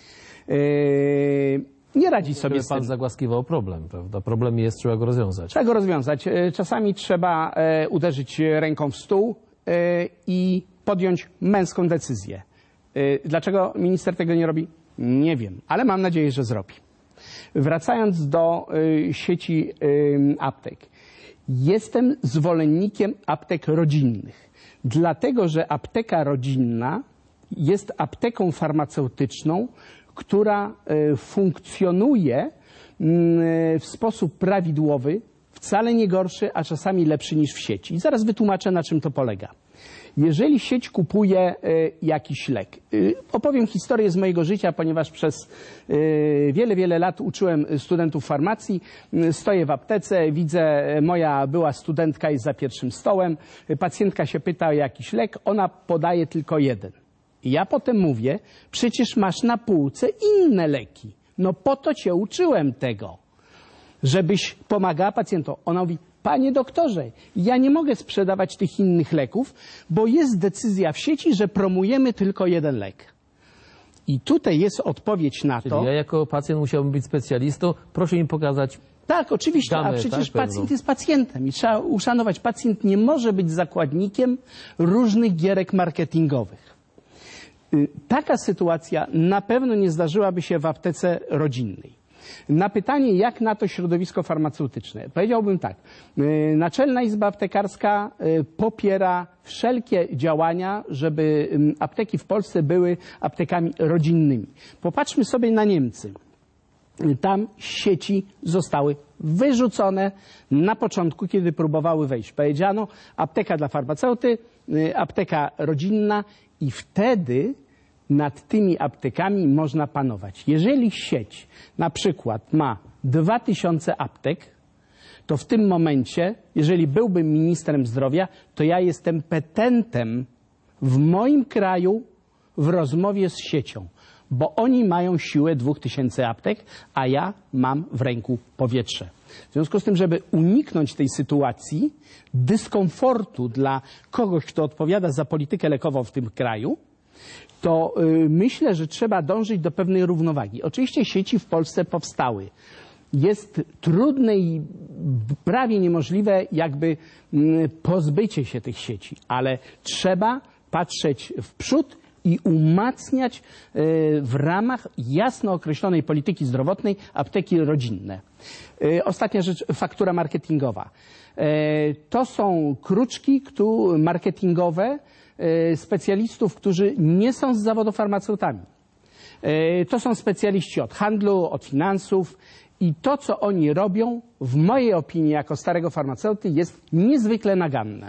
Nie radzi sobie z Pan tym. zagłaskiwał problem, prawda? Problem jest, trzeba go rozwiązać. Trzeba go rozwiązać. Czasami trzeba uderzyć ręką w stół i podjąć męską decyzję. Dlaczego minister tego nie robi? Nie wiem, ale mam nadzieję, że zrobi. Wracając do sieci aptek. Jestem zwolennikiem aptek rodzinnych, dlatego że apteka rodzinna jest apteką farmaceutyczną, która funkcjonuje w sposób prawidłowy, wcale nie gorszy, a czasami lepszy niż w sieci. I zaraz wytłumaczę, na czym to polega. Jeżeli sieć kupuje jakiś lek, opowiem historię z mojego życia, ponieważ przez wiele lat uczyłem studentów farmacji, stoję w aptece, widzę, moja była studentka jest za pierwszym stołem, pacjentka się pyta o jakiś lek, ona podaje tylko jeden. I ja potem mówię, przecież masz na półce inne leki, no po to cię uczyłem tego, żebyś pomagała pacjentom. Ona mówi, panie doktorze, ja nie mogę sprzedawać tych innych leków, bo jest decyzja w sieci, że promujemy tylko jeden lek. I tutaj jest odpowiedź na Czyli to. ja jako pacjent musiałbym być specjalistą. Proszę mi pokazać. Tak, oczywiście, Damy, a przecież tak, pacjent pewną. jest pacjentem i trzeba uszanować. Pacjent nie może być zakładnikiem różnych gierek marketingowych. Taka sytuacja na pewno nie zdarzyłaby się w aptece rodzinnej. Na pytanie, jak na to środowisko farmaceutyczne, powiedziałbym tak. Naczelna Izba Aptekarska popiera wszelkie działania, żeby apteki w Polsce były aptekami rodzinnymi. Popatrzmy sobie na Niemcy. Tam sieci zostały wyrzucone na początku, kiedy próbowały wejść. Powiedziano, apteka dla farmaceuty, apteka rodzinna i wtedy nad tymi aptekami można panować. Jeżeli sieć na przykład ma 2000 aptek, to w tym momencie, jeżeli byłbym ministrem zdrowia, to ja jestem petentem w moim kraju w rozmowie z siecią, bo oni mają siłę 2000 aptek, a ja mam w ręku powietrze. W związku z tym, żeby uniknąć tej sytuacji, dyskomfortu dla kogoś, kto odpowiada za politykę lekową w tym kraju, to myślę, że trzeba dążyć do pewnej równowagi. Oczywiście sieci w Polsce powstały. Jest trudne i prawie niemożliwe jakby pozbycie się tych sieci, ale trzeba patrzeć w przód i umacniać w ramach jasno określonej polityki zdrowotnej apteki rodzinne. Ostatnia rzecz, faktura marketingowa. To są kruczki marketingowe specjalistów, którzy nie są z zawodu farmaceutami. To są specjaliści od handlu, od finansów i to, co oni robią, w mojej opinii, jako starego farmaceuty, jest niezwykle naganne.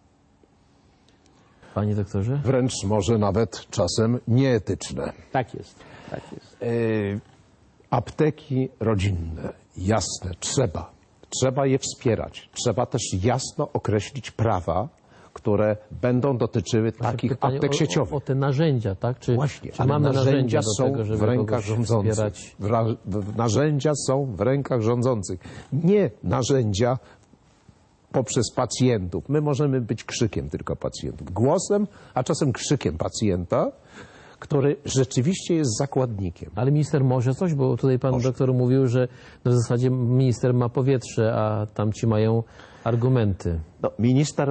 Panie doktorze? Wręcz może nawet czasem nieetyczne. Tak jest. Tak jest. Apteki rodzinne, jasne, trzeba. Trzeba je wspierać. Trzeba też jasno określić prawa, które będą dotyczyły takich aptek sieciowych. O te narzędzia, tak? Właśnie, czy ale mamy narzędzia są do tego, żeby w rękach rządzących. wspierać? Narzędzia są w rękach rządzących. Nie narzędzia poprzez pacjentów. My możemy być krzykiem tylko pacjentów. Głosem, a czasem krzykiem pacjenta, który rzeczywiście jest zakładnikiem. Ale minister może coś, bo tutaj pan doktor mówił, że w zasadzie minister ma powietrze, a tamci mają argumenty. No, minister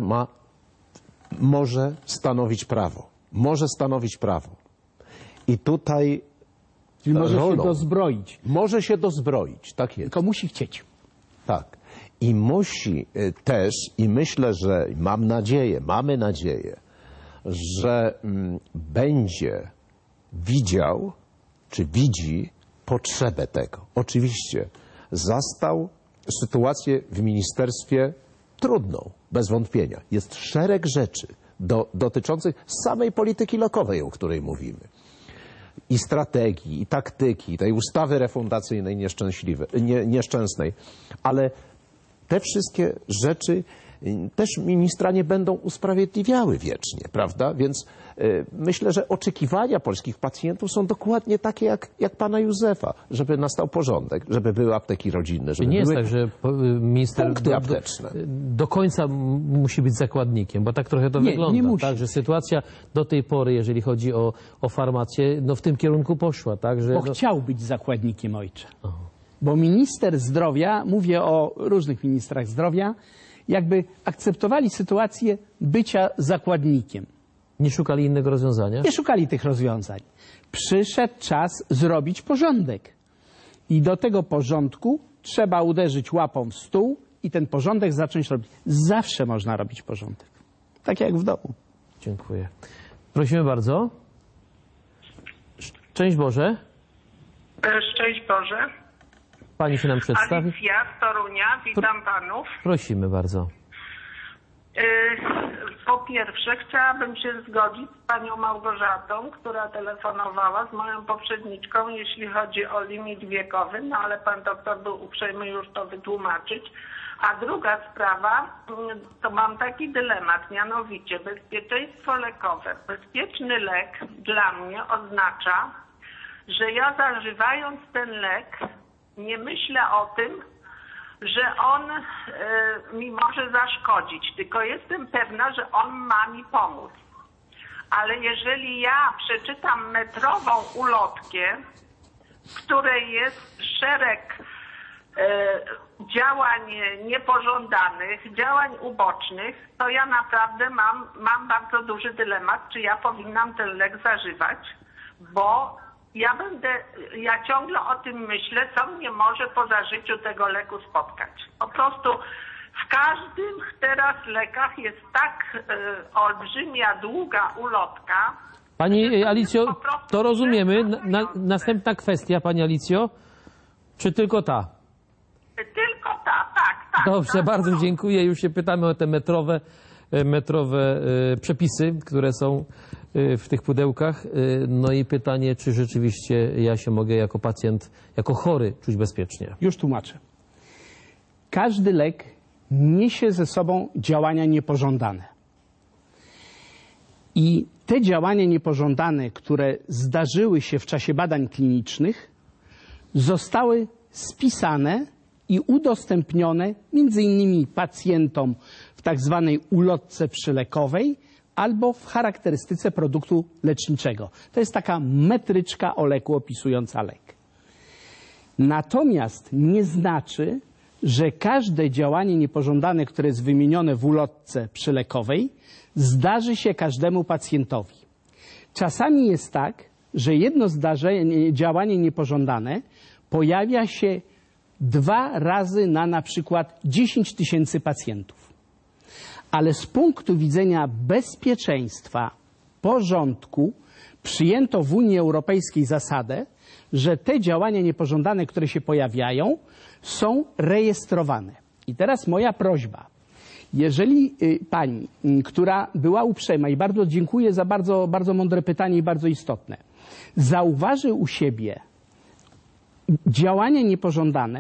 może stanowić prawo. Może stanowić prawo. I tutaj Czyli może rolą, się dozbroić. Może się dozbroić, tak jest. Tylko musi chcieć. Tak. I musi też, i myślę, że mamy nadzieję, że będzie widział, czy widzi potrzebę tego. Oczywiście zastał sytuację w ministerstwie trudną, bez wątpienia. Jest szereg rzeczy dotyczących samej polityki lokowej, o której mówimy. I strategii, i taktyki, tej ustawy refundacyjnej nieszczęsnej. Ale te wszystkie rzeczy też ministra nie będą usprawiedliwiały wiecznie, prawda? Więc myślę, że oczekiwania polskich pacjentów są dokładnie takie jak pana Józefa, żeby nastał porządek, żeby były apteki rodzinne, żeby nie jest były tak, że minister punkty apteczne. do końca musi być zakładnikiem, bo tak trochę to wygląda. Nie musi. Tak, że sytuacja do tej pory, jeżeli chodzi o farmację, no w tym kierunku poszła. Tak, że, Bo chciał być zakładnikiem, ojcze. Bo minister zdrowia, mówię o różnych ministrach zdrowia, jakby akceptowali sytuację bycia zakładnikiem. Nie szukali innego rozwiązania? Nie szukali tych rozwiązań. Przyszedł czas zrobić porządek. I do tego porządku trzeba uderzyć łapą w stół i ten porządek zacząć robić. Zawsze można robić porządek. Tak jak w domu. Dziękuję. Prosimy bardzo. Szczęść Boże. Szczęść Boże. Pani się nam przedstawi. Alicja z Torunia. Witam panów. Prosimy bardzo. Po pierwsze chciałabym się zgodzić z panią Małgorzatą, która telefonowała z moją poprzedniczką, jeśli chodzi o limit wiekowy, no ale pan doktor był uprzejmy już to wytłumaczyć. A druga sprawa, to mam taki dylemat, mianowicie bezpieczeństwo lekowe. Bezpieczny lek dla mnie oznacza, że ja zażywając ten lek nie myślę o tym, że on mi może zaszkodzić, tylko jestem pewna, że on ma mi pomóc. Ale jeżeli ja przeczytam metrową ulotkę, w której jest szereg działań niepożądanych, działań ubocznych, to ja naprawdę mam bardzo duży dylemat, czy ja powinnam ten lek zażywać, bo ja ciągle o tym myślę, co mnie może po zażyciu tego leku spotkać. Po prostu w każdym teraz lekach jest tak olbrzymia, długa ulotka. Pani Alicjo, to rozumiemy. Następna kwestia, pani Alicjo. Czy tylko ta? Tylko ta, tak. Dobrze, tak, bardzo no. dziękuję. Już się pytamy o te metrowe przepisy, które są w tych pudełkach. No i pytanie, czy rzeczywiście ja się mogę jako pacjent, jako chory czuć bezpiecznie. Już tłumaczę. Każdy lek niesie ze sobą działania niepożądane. I te działania niepożądane, które zdarzyły się w czasie badań klinicznych, zostały spisane i udostępnione między innymi pacjentom w tak zwanej ulotce przylekowej albo w charakterystyce produktu leczniczego. To jest taka metryczka o leku opisująca lek. Natomiast nie znaczy, że każde działanie niepożądane, które jest wymienione w ulotce przylekowej, zdarzy się każdemu pacjentowi. Czasami jest tak, że jedno działanie niepożądane pojawia się 2 razy na przykład 10 000 pacjentów. Ale z punktu widzenia bezpieczeństwa, porządku, przyjęto w Unii Europejskiej zasadę, że te działania niepożądane, które się pojawiają, są rejestrowane. I teraz moja prośba. Jeżeli pani, która była uprzejma i bardzo dziękuję za bardzo, bardzo mądre pytanie i bardzo istotne, zauważy u siebie działania niepożądane,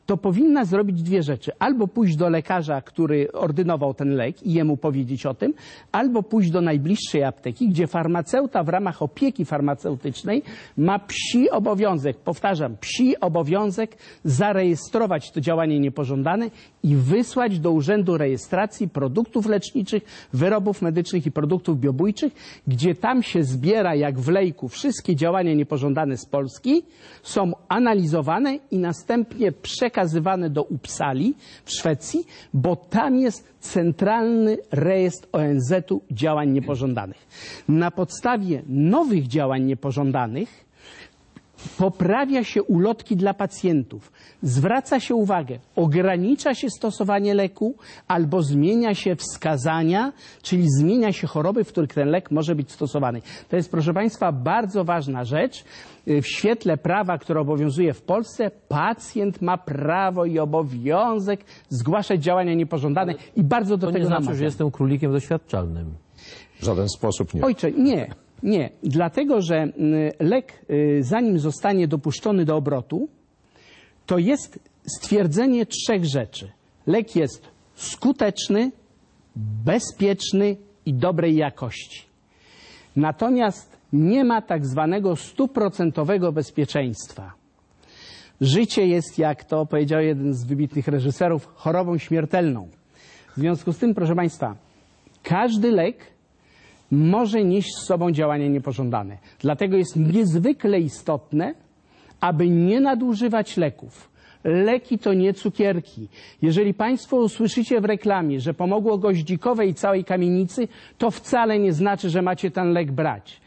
to powinna zrobić dwie rzeczy. Albo pójść do lekarza, który ordynował ten lek i jemu powiedzieć o tym, albo pójść do najbliższej apteki, gdzie farmaceuta w ramach opieki farmaceutycznej ma psi obowiązek, powtarzam, psi obowiązek zarejestrować to działanie niepożądane i wysłać do Urzędu Rejestracji Produktów Leczniczych, Wyrobów Medycznych i Produktów Biobójczych, gdzie tam się zbiera jak w lejku wszystkie działania niepożądane z Polski, są analizowane i następnie przekazywane do Uppsali w Szwecji, bo tam jest centralny rejestr ONZ-u działań niepożądanych. Na podstawie nowych działań niepożądanych poprawia się ulotki dla pacjentów, zwraca się uwagę, ogranicza się stosowanie leku albo zmienia się wskazania, czyli zmienia się choroby, w których ten lek może być stosowany. To jest, proszę Państwa, bardzo ważna rzecz. W świetle prawa, które obowiązuje w Polsce, pacjent ma prawo i obowiązek zgłaszać działania niepożądane i bardzo do To tego nie znaczy, namawiam. że jestem królikiem doświadczalnym. W żaden sposób nie. Ojcze, nie. Dlatego, że lek, zanim zostanie dopuszczony do obrotu, to jest stwierdzenie trzech rzeczy. Lek jest skuteczny, bezpieczny i dobrej jakości. Natomiast nie ma tak zwanego 100% bezpieczeństwa. Życie jest, jak to powiedział jeden z wybitnych reżyserów, chorobą śmiertelną. W związku z tym, proszę Państwa, każdy lek może nieść z sobą działania niepożądane. Dlatego jest niezwykle istotne, aby nie nadużywać leków. Leki to nie cukierki. Jeżeli Państwo usłyszycie w reklamie, że pomogło goździkowej i całej kamienicy, to wcale nie znaczy, że macie ten lek brać.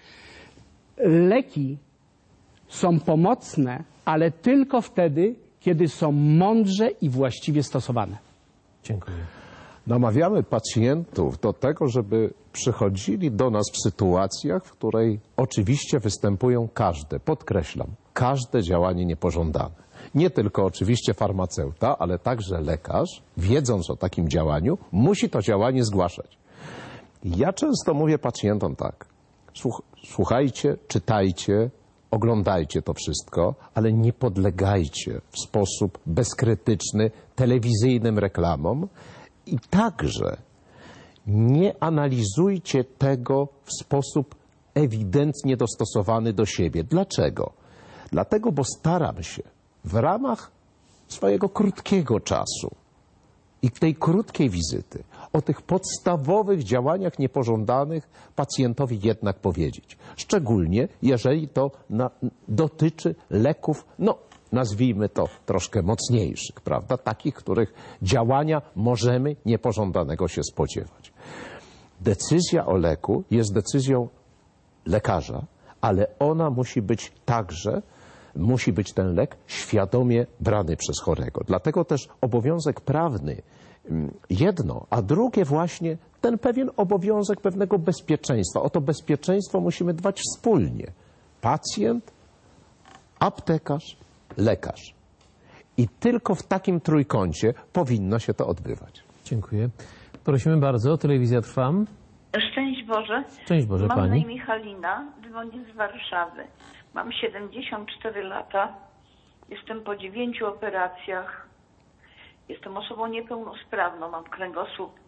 Leki są pomocne, ale tylko wtedy, kiedy są mądrze i właściwie stosowane. Dziękuję. Namawiamy pacjentów do tego, żeby przychodzili do nas w sytuacjach, w której oczywiście występują każde, podkreślam, każde działanie niepożądane. Nie tylko oczywiście farmaceuta, ale także lekarz, wiedząc o takim działaniu, musi to działanie zgłaszać. Ja często mówię pacjentom tak, słuchajcie, czytajcie, oglądajcie to wszystko, ale nie podlegajcie w sposób bezkrytyczny telewizyjnym reklamom i także nie analizujcie tego w sposób ewidentnie dostosowany do siebie. Dlaczego? Dlatego, bo staram się w ramach swojego krótkiego czasu i tej krótkiej wizyty o tych podstawowych działaniach niepożądanych pacjentowi jednak powiedzieć. Szczególnie jeżeli to dotyczy leków, nazwijmy to troszkę mocniejszych, prawda? Takich, których działania możemy niepożądanego się spodziewać. Decyzja o leku jest decyzją lekarza, ale ona musi być także, musi być ten lek świadomie brany przez chorego. Dlatego też obowiązek prawny jedno, a drugie właśnie ten pewien obowiązek pewnego bezpieczeństwa. O to bezpieczeństwo musimy dbać wspólnie. Pacjent, aptekarz, lekarz. I tylko w takim trójkącie powinno się to odbywać. Dziękuję. Prosimy bardzo, telewizja Trwam. Szczęść Boże. Szczęść Boże, Mam pani. na imię Halina, dzwonię z Warszawy. Mam 74 lata, jestem po 9 operacjach, jestem osobą niepełnosprawną, mam kręgosłup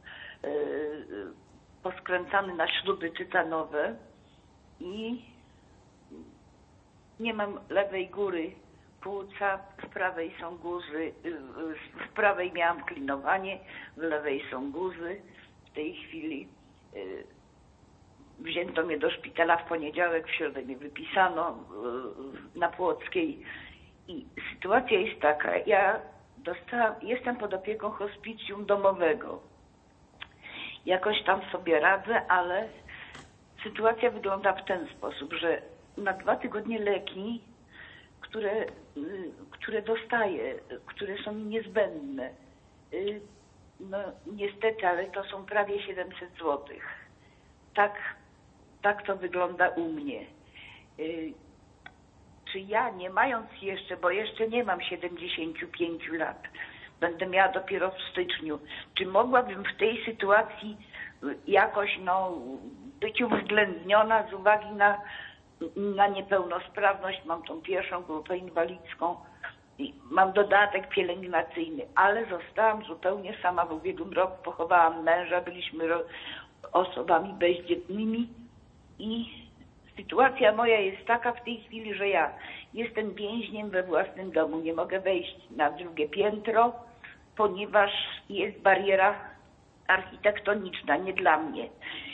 poskręcany na śruby tytanowe i nie mam lewej góry płuca, w prawej są guzy, w prawej miałam klinowanie, w lewej są guzy. W tej chwili wzięto mnie do szpitala w poniedziałek, w środę mnie wypisano na Płockiej i sytuacja jest taka, ja jestem pod opieką hospicjum domowego. Jakoś tam sobie radzę, ale sytuacja wygląda w ten sposób, że na 2 tygodnie leki, które dostaję, które są mi niezbędne, no niestety, ale to są prawie 700 zł. Tak to wygląda u mnie. Czy ja, nie mając jeszcze, bo jeszcze nie mam 75 lat, będę miała dopiero w styczniu, czy mogłabym w tej sytuacji jakoś być uwzględniona z uwagi na niepełnosprawność, mam tą pierwszą grupę inwalidzką, mam dodatek pielęgnacyjny, ale zostałam zupełnie sama w ubiegłym roku, pochowałam męża, byliśmy osobami bezdzietnymi i sytuacja moja jest taka w tej chwili, że ja jestem więźniem we własnym domu, nie mogę wejść na drugie piętro, ponieważ jest bariera architektoniczna, nie dla mnie.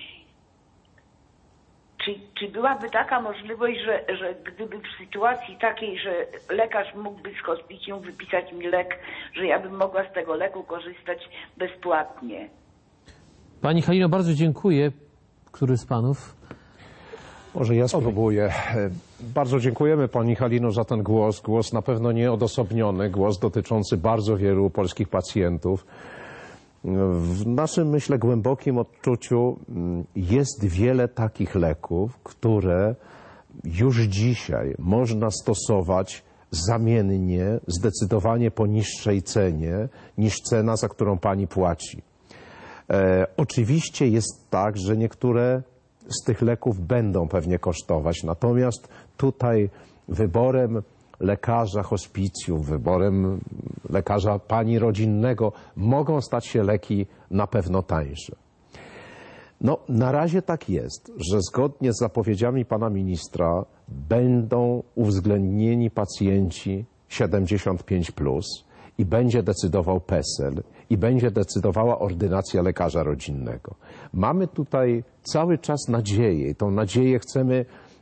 Czy byłaby taka możliwość, że gdyby w sytuacji takiej, że lekarz mógłby z hospicjum wypisać mi lek, że ja bym mogła z tego leku korzystać bezpłatnie? Pani Halino, bardzo dziękuję. Który z panów? Może ja spróbuję. Bardzo dziękujemy pani Halino za ten głos na pewno nieodosobniony, głos dotyczący bardzo wielu polskich pacjentów. W naszym, myślę, głębokim odczuciu jest wiele takich leków, które już dzisiaj można stosować zamiennie, zdecydowanie po niższej cenie niż cena, za którą pani płaci. Oczywiście jest tak, że niektóre z tych leków będą pewnie kosztować, natomiast tutaj wyborem lekarza hospicjum, wyborem lekarza pani rodzinnego mogą stać się leki na pewno tańsze. No, na razie tak jest, że zgodnie z zapowiedziami pana ministra będą uwzględnieni pacjenci 75+, i będzie decydował PESEL, i będzie decydowała ordynacja lekarza rodzinnego. Mamy tutaj cały czas nadzieję i tą nadzieję chcemy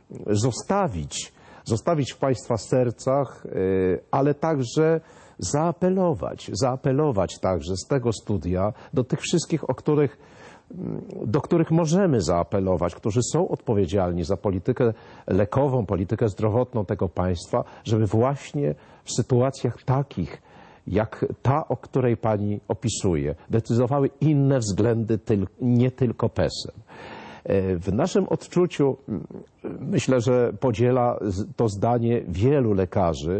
zostawić w państwa sercach, ale także zaapelować także z tego studia do tych wszystkich, do których możemy zaapelować, którzy są odpowiedzialni za politykę lekową, politykę zdrowotną tego państwa, żeby właśnie w sytuacjach takich, jak ta, o której pani opisuje, decydowały inne względy, nie tylko PESEL. W naszym odczuciu, myślę, że podziela to zdanie wielu lekarzy,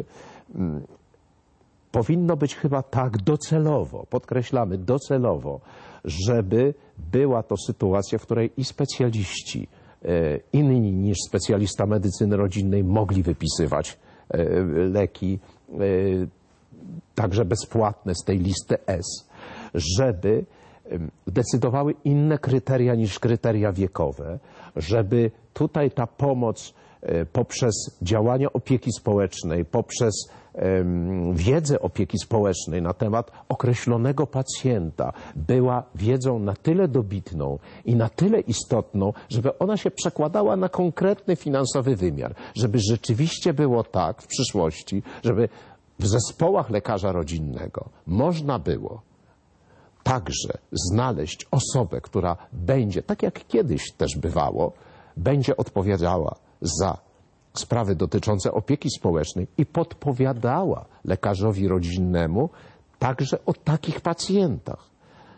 powinno być chyba tak docelowo, podkreślamy docelowo, żeby była to sytuacja, w której i specjaliści, inni niż specjalista medycyny rodzinnej mogli wypisywać leki, także bezpłatne z tej listy S, żeby decydowały inne kryteria niż kryteria wiekowe, żeby tutaj ta pomoc poprzez działania opieki społecznej, poprzez wiedzę opieki społecznej na temat określonego pacjenta była wiedzą na tyle dobitną i na tyle istotną, żeby ona się przekładała na konkretny finansowy wymiar, żeby rzeczywiście było tak w przyszłości, żeby w zespołach lekarza rodzinnego można było także znaleźć osobę, która będzie, tak jak kiedyś też bywało, będzie odpowiadała za sprawy dotyczące opieki społecznej i podpowiadała lekarzowi rodzinnemu także o takich pacjentach.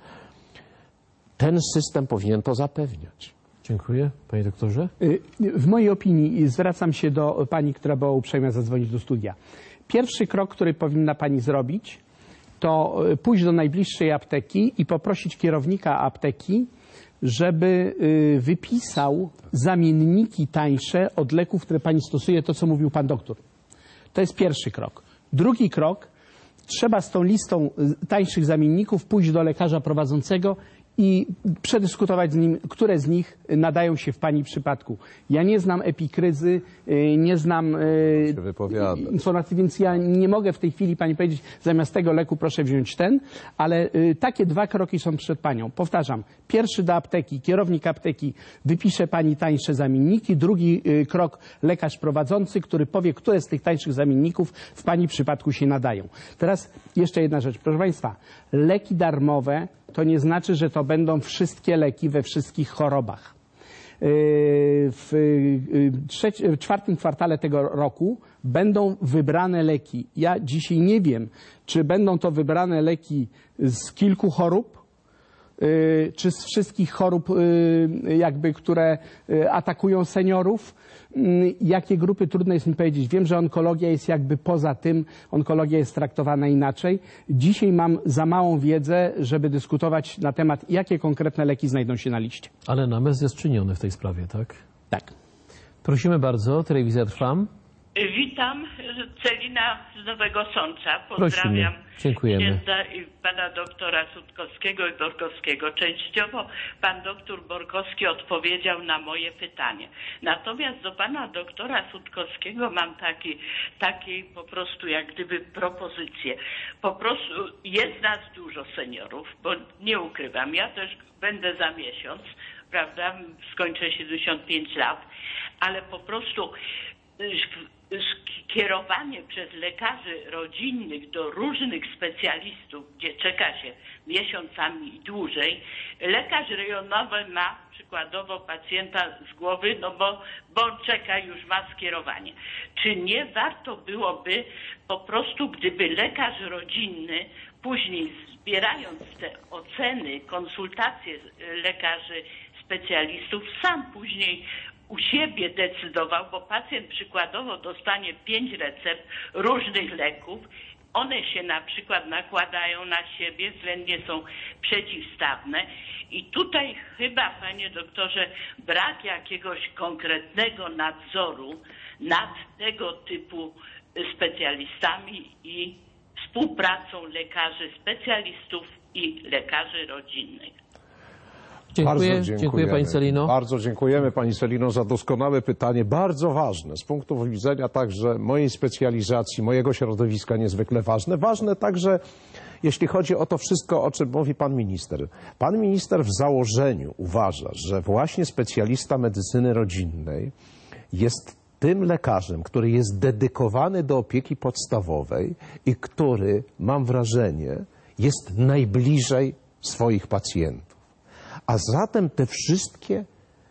Ten system powinien to zapewniać. Dziękuję. Panie doktorze? W mojej opinii zwracam się do pani, która była uprzejma zadzwonić do studia. Pierwszy krok, który powinna pani zrobić, to pójść do najbliższej apteki i poprosić kierownika apteki, żeby wypisał zamienniki tańsze od leków, które pani stosuje, to co mówił pan doktor. To jest pierwszy krok. Drugi krok, trzeba z tą listą tańszych zamienników pójść do lekarza prowadzącego i przedyskutować z nim, które z nich nadają się w pani przypadku. Ja nie znam epikryzy, nie znam informacji, więc ja nie mogę w tej chwili pani powiedzieć, zamiast tego leku proszę wziąć ten, ale takie dwa kroki są przed panią. Powtarzam, pierwszy do apteki, kierownik apteki wypisze pani tańsze zamienniki, drugi krok lekarz prowadzący, który powie, które z tych tańszych zamienników w pani przypadku się nadają. Teraz jeszcze jedna rzecz, proszę państwa, leki darmowe to nie znaczy, że to będą wszystkie leki we wszystkich chorobach. W czwartym kwartale tego roku będą wybrane leki. Ja dzisiaj nie wiem, czy będą to wybrane leki z kilku chorób, czy z wszystkich chorób, jakby, które atakują seniorów. Jakie grupy, trudno jest mi powiedzieć. Wiem, że onkologia jest jakby poza tym, onkologia jest traktowana inaczej. Dzisiaj mam za małą wiedzę, żeby dyskutować na temat, jakie konkretne leki znajdą się na liście. Ale namysł jest czyniony w tej sprawie, tak? Tak. Prosimy bardzo, telewizja Trwam. Witam, Celina z Nowego Sącza. Pozdrawiam Dziękujemy. księdza i pana doktora Sutkowskiego i Borkowskiego. Częściowo pan doktor Borkowski odpowiedział na moje pytanie. Natomiast do pana doktora Sutkowskiego mam taki po prostu jak gdyby propozycję. Po prostu jest nas dużo seniorów, bo nie ukrywam, ja też będę za miesiąc, prawda, skończę 75 lat, ale po prostu skierowanie przez lekarzy rodzinnych do różnych specjalistów, gdzie czeka się miesiącami i dłużej, lekarz rejonowy ma przykładowo pacjenta z głowy, no bo czeka, już ma skierowanie. Czy nie warto byłoby po prostu, gdyby lekarz rodzinny później zbierając te oceny, konsultacje lekarzy specjalistów, sam później u siebie decydował, bo pacjent przykładowo dostanie 5 recept różnych leków. One się na przykład nakładają na siebie, względnie są przeciwstawne. I tutaj chyba, panie doktorze, brak jakiegoś konkretnego nadzoru nad tego typu specjalistami i współpracą lekarzy specjalistów i lekarzy rodzinnych. Dziękuję pani Celino. Bardzo dziękujemy pani Celino za doskonałe pytanie, bardzo ważne z punktu widzenia także mojej specjalizacji, mojego środowiska niezwykle ważne. Ważne także jeśli chodzi o to wszystko, o czym mówi pan minister. Pan minister w założeniu uważa, że właśnie specjalista medycyny rodzinnej jest tym lekarzem, który jest dedykowany do opieki podstawowej i który, mam wrażenie, jest najbliżej swoich pacjentów. A zatem te wszystkie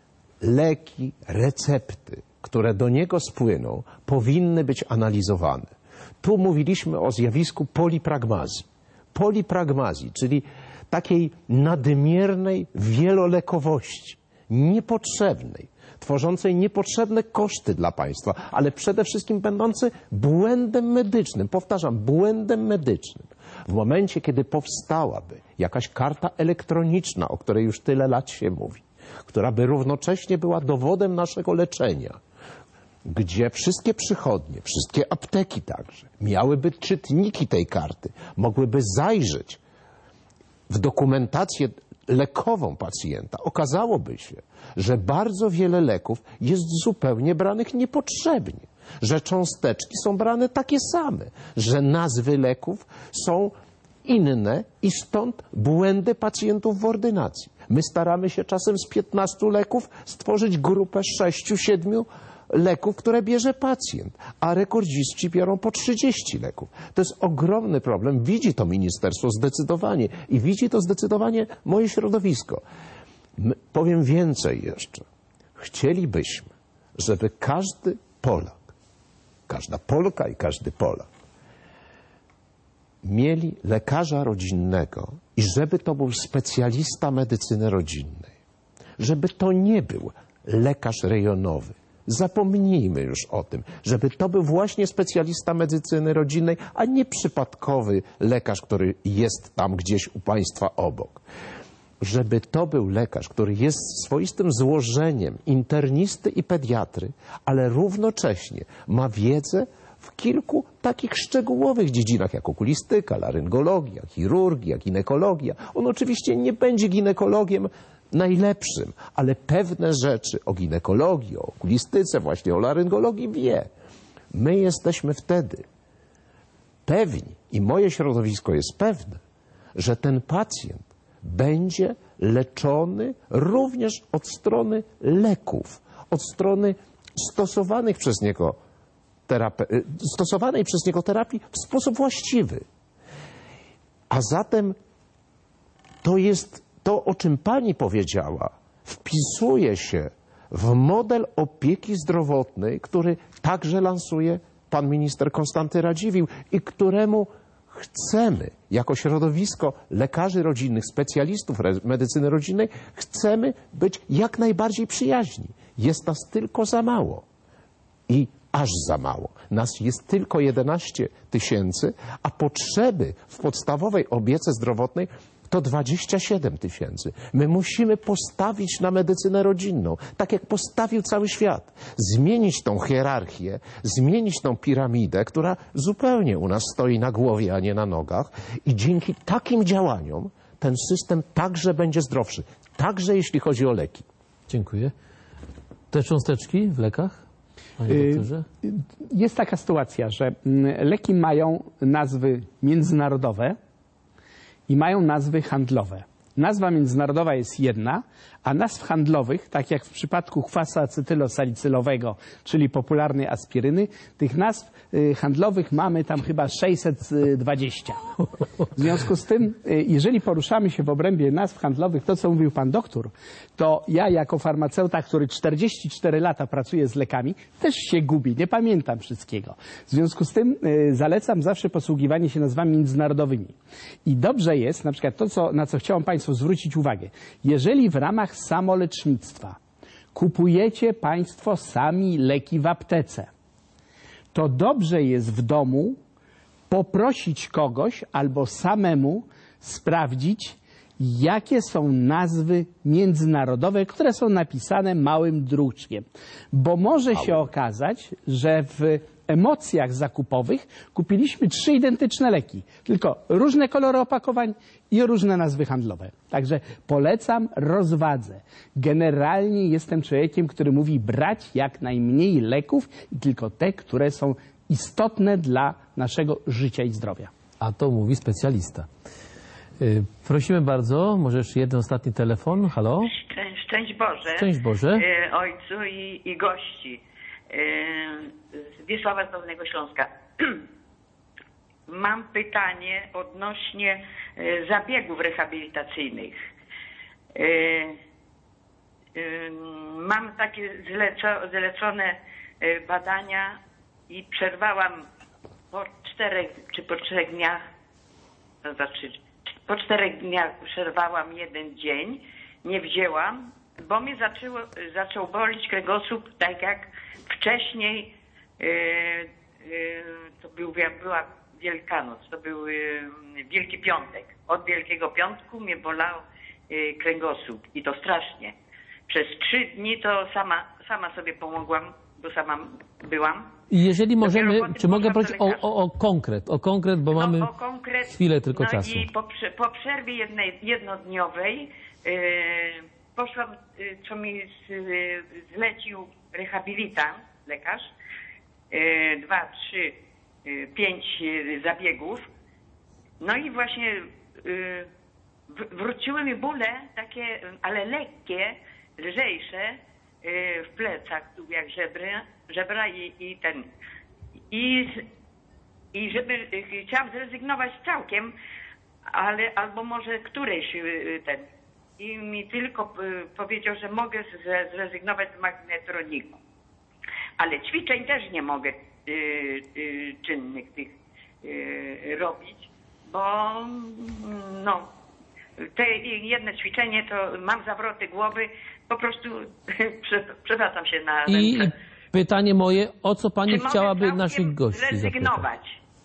leki, recepty, które do niego spłyną, powinny być analizowane. Tu mówiliśmy o zjawisku polipragmazji. Polipragmazji, czyli takiej nadmiernej wielolekowości, niepotrzebnej, tworzącej niepotrzebne koszty dla państwa, ale przede wszystkim będącej błędem medycznym. Powtarzam, błędem medycznym. W momencie, kiedy powstałaby jakaś karta elektroniczna, o której już tyle lat się mówi, która by równocześnie była dowodem naszego leczenia, gdzie wszystkie przychodnie, wszystkie apteki także miałyby czytniki tej karty, mogłyby zajrzeć w dokumentację lekową pacjenta, okazałoby się, że bardzo wiele leków jest zupełnie branych niepotrzebnie, że cząsteczki są brane takie same, że nazwy leków są inne i stąd błędy pacjentów w ordynacji. My staramy się czasem z 15 leków stworzyć grupę 6-7 leków, które bierze pacjent, a rekordziści biorą po 30 leków. To jest ogromny problem. Widzi to ministerstwo zdecydowanie i widzi to zdecydowanie moje środowisko. Powiem więcej jeszcze. Chcielibyśmy, żeby każdy Polak, każda Polka i każdy Polak mieli lekarza rodzinnego i żeby to był specjalista medycyny rodzinnej. Żeby to nie był lekarz rejonowy. Zapomnijmy już o tym, żeby to był właśnie specjalista medycyny rodzinnej, a nie przypadkowy lekarz, który jest tam gdzieś u państwa obok. Żeby to był lekarz, który jest swoistym złożeniem internisty i pediatry, ale równocześnie ma wiedzę w kilku takich szczegółowych dziedzinach, jak okulistyka, laryngologia, chirurgia, ginekologia. On oczywiście nie będzie ginekologiem najlepszym, ale pewne rzeczy o ginekologii, o okulistyce, właśnie o laryngologii wie. My jesteśmy wtedy pewni i moje środowisko jest pewne, że ten pacjent będzie leczony również od strony leków, od strony stosowanej przez niego terapii w sposób właściwy. A zatem to jest to, o czym pani powiedziała, wpisuje się w model opieki zdrowotnej, który także lansuje pan minister Konstanty Radziwiłł i któremu chcemy, jako środowisko lekarzy rodzinnych, specjalistów medycyny rodzinnej, chcemy być jak najbardziej przyjaźni. Jest nas tylko za mało i aż za mało. Nas jest tylko 11 000, a potrzeby w podstawowej opiece zdrowotnej to 27 000. My musimy postawić na medycynę rodzinną, tak jak postawił cały świat. Zmienić tą hierarchię, zmienić tą piramidę, która zupełnie u nas stoi na głowie, a nie na nogach. I dzięki takim działaniom ten system także będzie zdrowszy. Także jeśli chodzi o leki. Dziękuję. Te cząsteczki w lekach, panie doktorze? Jest taka sytuacja, że leki mają nazwy międzynarodowe i mają nazwy handlowe. Nazwa międzynarodowa jest jedna, a nazw handlowych, tak jak w przypadku kwasu acetylosalicylowego, czyli popularnej aspiryny, tych nazw handlowych mamy tam chyba 620. W związku z tym, jeżeli poruszamy się w obrębie nazw handlowych, to co mówił pan doktor, to ja jako farmaceuta, który 44 lata pracuje z lekami, też się gubi, nie pamiętam wszystkiego. W związku z tym zalecam zawsze posługiwanie się nazwami międzynarodowymi. I dobrze jest, na przykład to, na co chciałem państwu zwrócić uwagę, jeżeli w ramach samolecznictwa kupujecie państwo sami leki w aptece, to dobrze jest w domu poprosić kogoś albo samemu sprawdzić, jakie są nazwy międzynarodowe, które są napisane małym druczkiem. Bo może się okazać, że w emocjach zakupowych kupiliśmy 3 identyczne leki, tylko różne kolory opakowań i różne nazwy handlowe. Także polecam rozwadze. Generalnie jestem człowiekiem, który mówi brać jak najmniej leków i tylko te, które są istotne dla naszego życia i zdrowia. A to mówi specjalista. Prosimy bardzo, może jeszcze jeden ostatni telefon. Halo? Szczęść Boże. Szczęść Boże. Ojcu i gości. Z Wiesława z Dolnego Śląska. Mam pytanie odnośnie zabiegów rehabilitacyjnych. Mam takie zlecone badania i przerwałam po 4 czy po 3 dniach, to znaczy po 4 dniach przerwałam 1 dzień, nie wzięłam, bo mnie zaczął bolić kręgosłup, tak jak wcześniej, to była Wielkanoc, to był Wielki Piątek. Od Wielkiego Piątku mnie bolał kręgosłup i to strasznie. Przez 3 dni to sama sobie pomogłam, bo sama byłam. I jeżeli możemy, czy mogę prosić o konkret, bo mamy chwilę tylko czasu. I po przerwie jednodniowej poszłam, co mi zlecił rehabilitant, lekarz, 2, 3, 5 zabiegów. No i właśnie wróciły mi bóle takie, ale lekkie, lżejsze w plecach, tu jak żebra i żeby chciałam zrezygnować całkiem, ale albo może którejś i mi tylko powiedział, że mogę zrezygnować z magnetroniku. Ale ćwiczeń też nie mogę czynnych tych robić, bo no te jedne ćwiczenie to mam zawroty głowy, po prostu przewracam się na ręce. I pytanie moje, o co pani chciałaby naszych gości zrezygnować?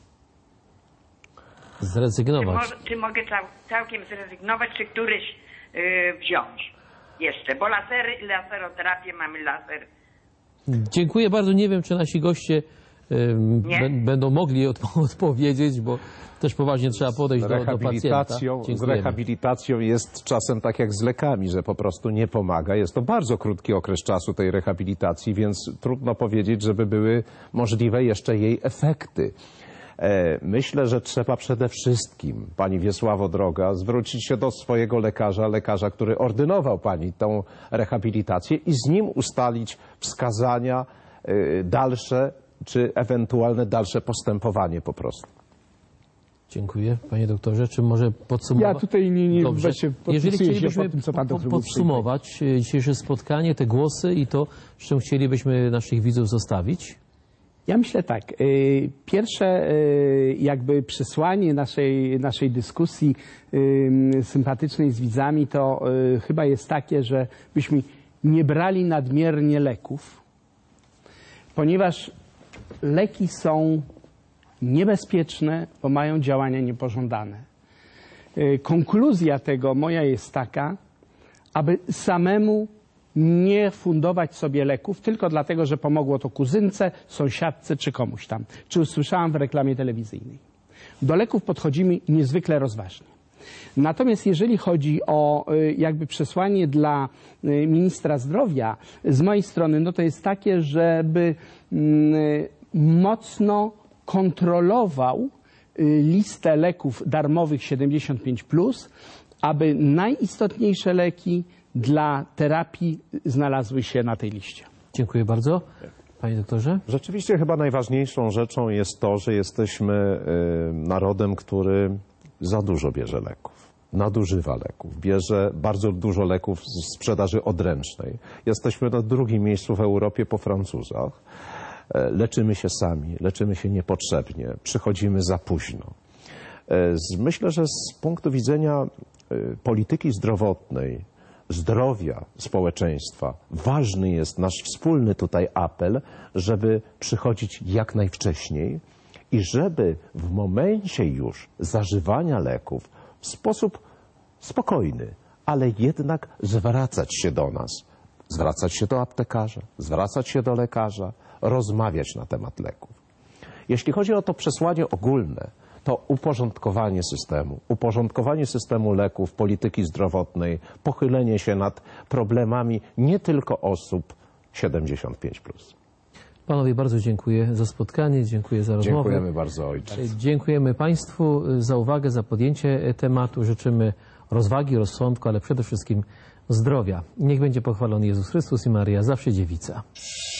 Zrezygnować. Czy mogę całkiem zrezygnować, czy któryś wziąć jeszcze? Bo laseroterapię mamy laser. Dziękuję bardzo. Nie wiem, czy nasi goście będą mogli odpowiedzieć, bo też poważnie trzeba podejść do pacjenta. Z rehabilitacją jest czasem tak jak z lekami, że po prostu nie pomaga. Jest to bardzo krótki okres czasu tej rehabilitacji, więc trudno powiedzieć, żeby były możliwe jeszcze jej efekty. Myślę, że trzeba przede wszystkim, pani Wiesławo droga, zwrócić się do swojego lekarza, który ordynował pani tą rehabilitację i z nim ustalić wskazania dalsze, czy ewentualne dalsze postępowanie po prostu. Dziękuję. Panie doktorze, czy może podsumować? Ja tutaj nie Dobrze. Jeżeli chcielibyśmy tym, co pan doktor podsumować dzisiejsze spotkanie, te głosy i to, z czym chcielibyśmy naszych widzów zostawić? Ja myślę tak. Pierwsze jakby przesłanie naszej dyskusji sympatycznej z widzami to chyba jest takie, że byśmy nie brali nadmiernie leków, ponieważ leki są niebezpieczne, bo mają działania niepożądane. konkluzja tego moja jest taka, aby samemu nie fundować sobie leków tylko dlatego, że pomogło to kuzynce, sąsiadce czy komuś tam. Czy usłyszałam w reklamie telewizyjnej. Do leków podchodzimy niezwykle rozważnie. Natomiast jeżeli chodzi o jakby przesłanie dla ministra zdrowia z mojej strony, no to jest takie, żeby mocno kontrolował listę leków darmowych 75+, aby najistotniejsze leki dla terapii znalazły się na tej liście. Dziękuję bardzo. Panie doktorze? Rzeczywiście chyba najważniejszą rzeczą jest to, że jesteśmy narodem, który za dużo bierze leków, nadużywa leków, bierze bardzo dużo leków z sprzedaży odręcznej. Jesteśmy na drugim miejscu w Europie po Francuzach. Leczymy się sami, leczymy się niepotrzebnie, przychodzimy za późno. Myślę, że z punktu widzenia polityki zdrowotnej, zdrowia społeczeństwa, ważny jest nasz wspólny tutaj apel, żeby przychodzić jak najwcześniej i żeby w momencie już zażywania leków w sposób spokojny, ale jednak zwracać się do nas, zwracać się do aptekarza, zwracać się do lekarza, rozmawiać na temat leków. Jeśli chodzi o to przesłanie ogólne, to uporządkowanie systemu leków, polityki zdrowotnej, pochylenie się nad problemami nie tylko osób 75+. Panowie, bardzo dziękuję za spotkanie, dziękuję za rozmowę. Dziękujemy bardzo, ojcze. Dziękujemy Państwu za uwagę, za podjęcie tematu. Życzymy rozwagi, rozsądku, ale przede wszystkim zdrowia. Niech będzie pochwalony Jezus Chrystus i Maryja, zawsze dziewica.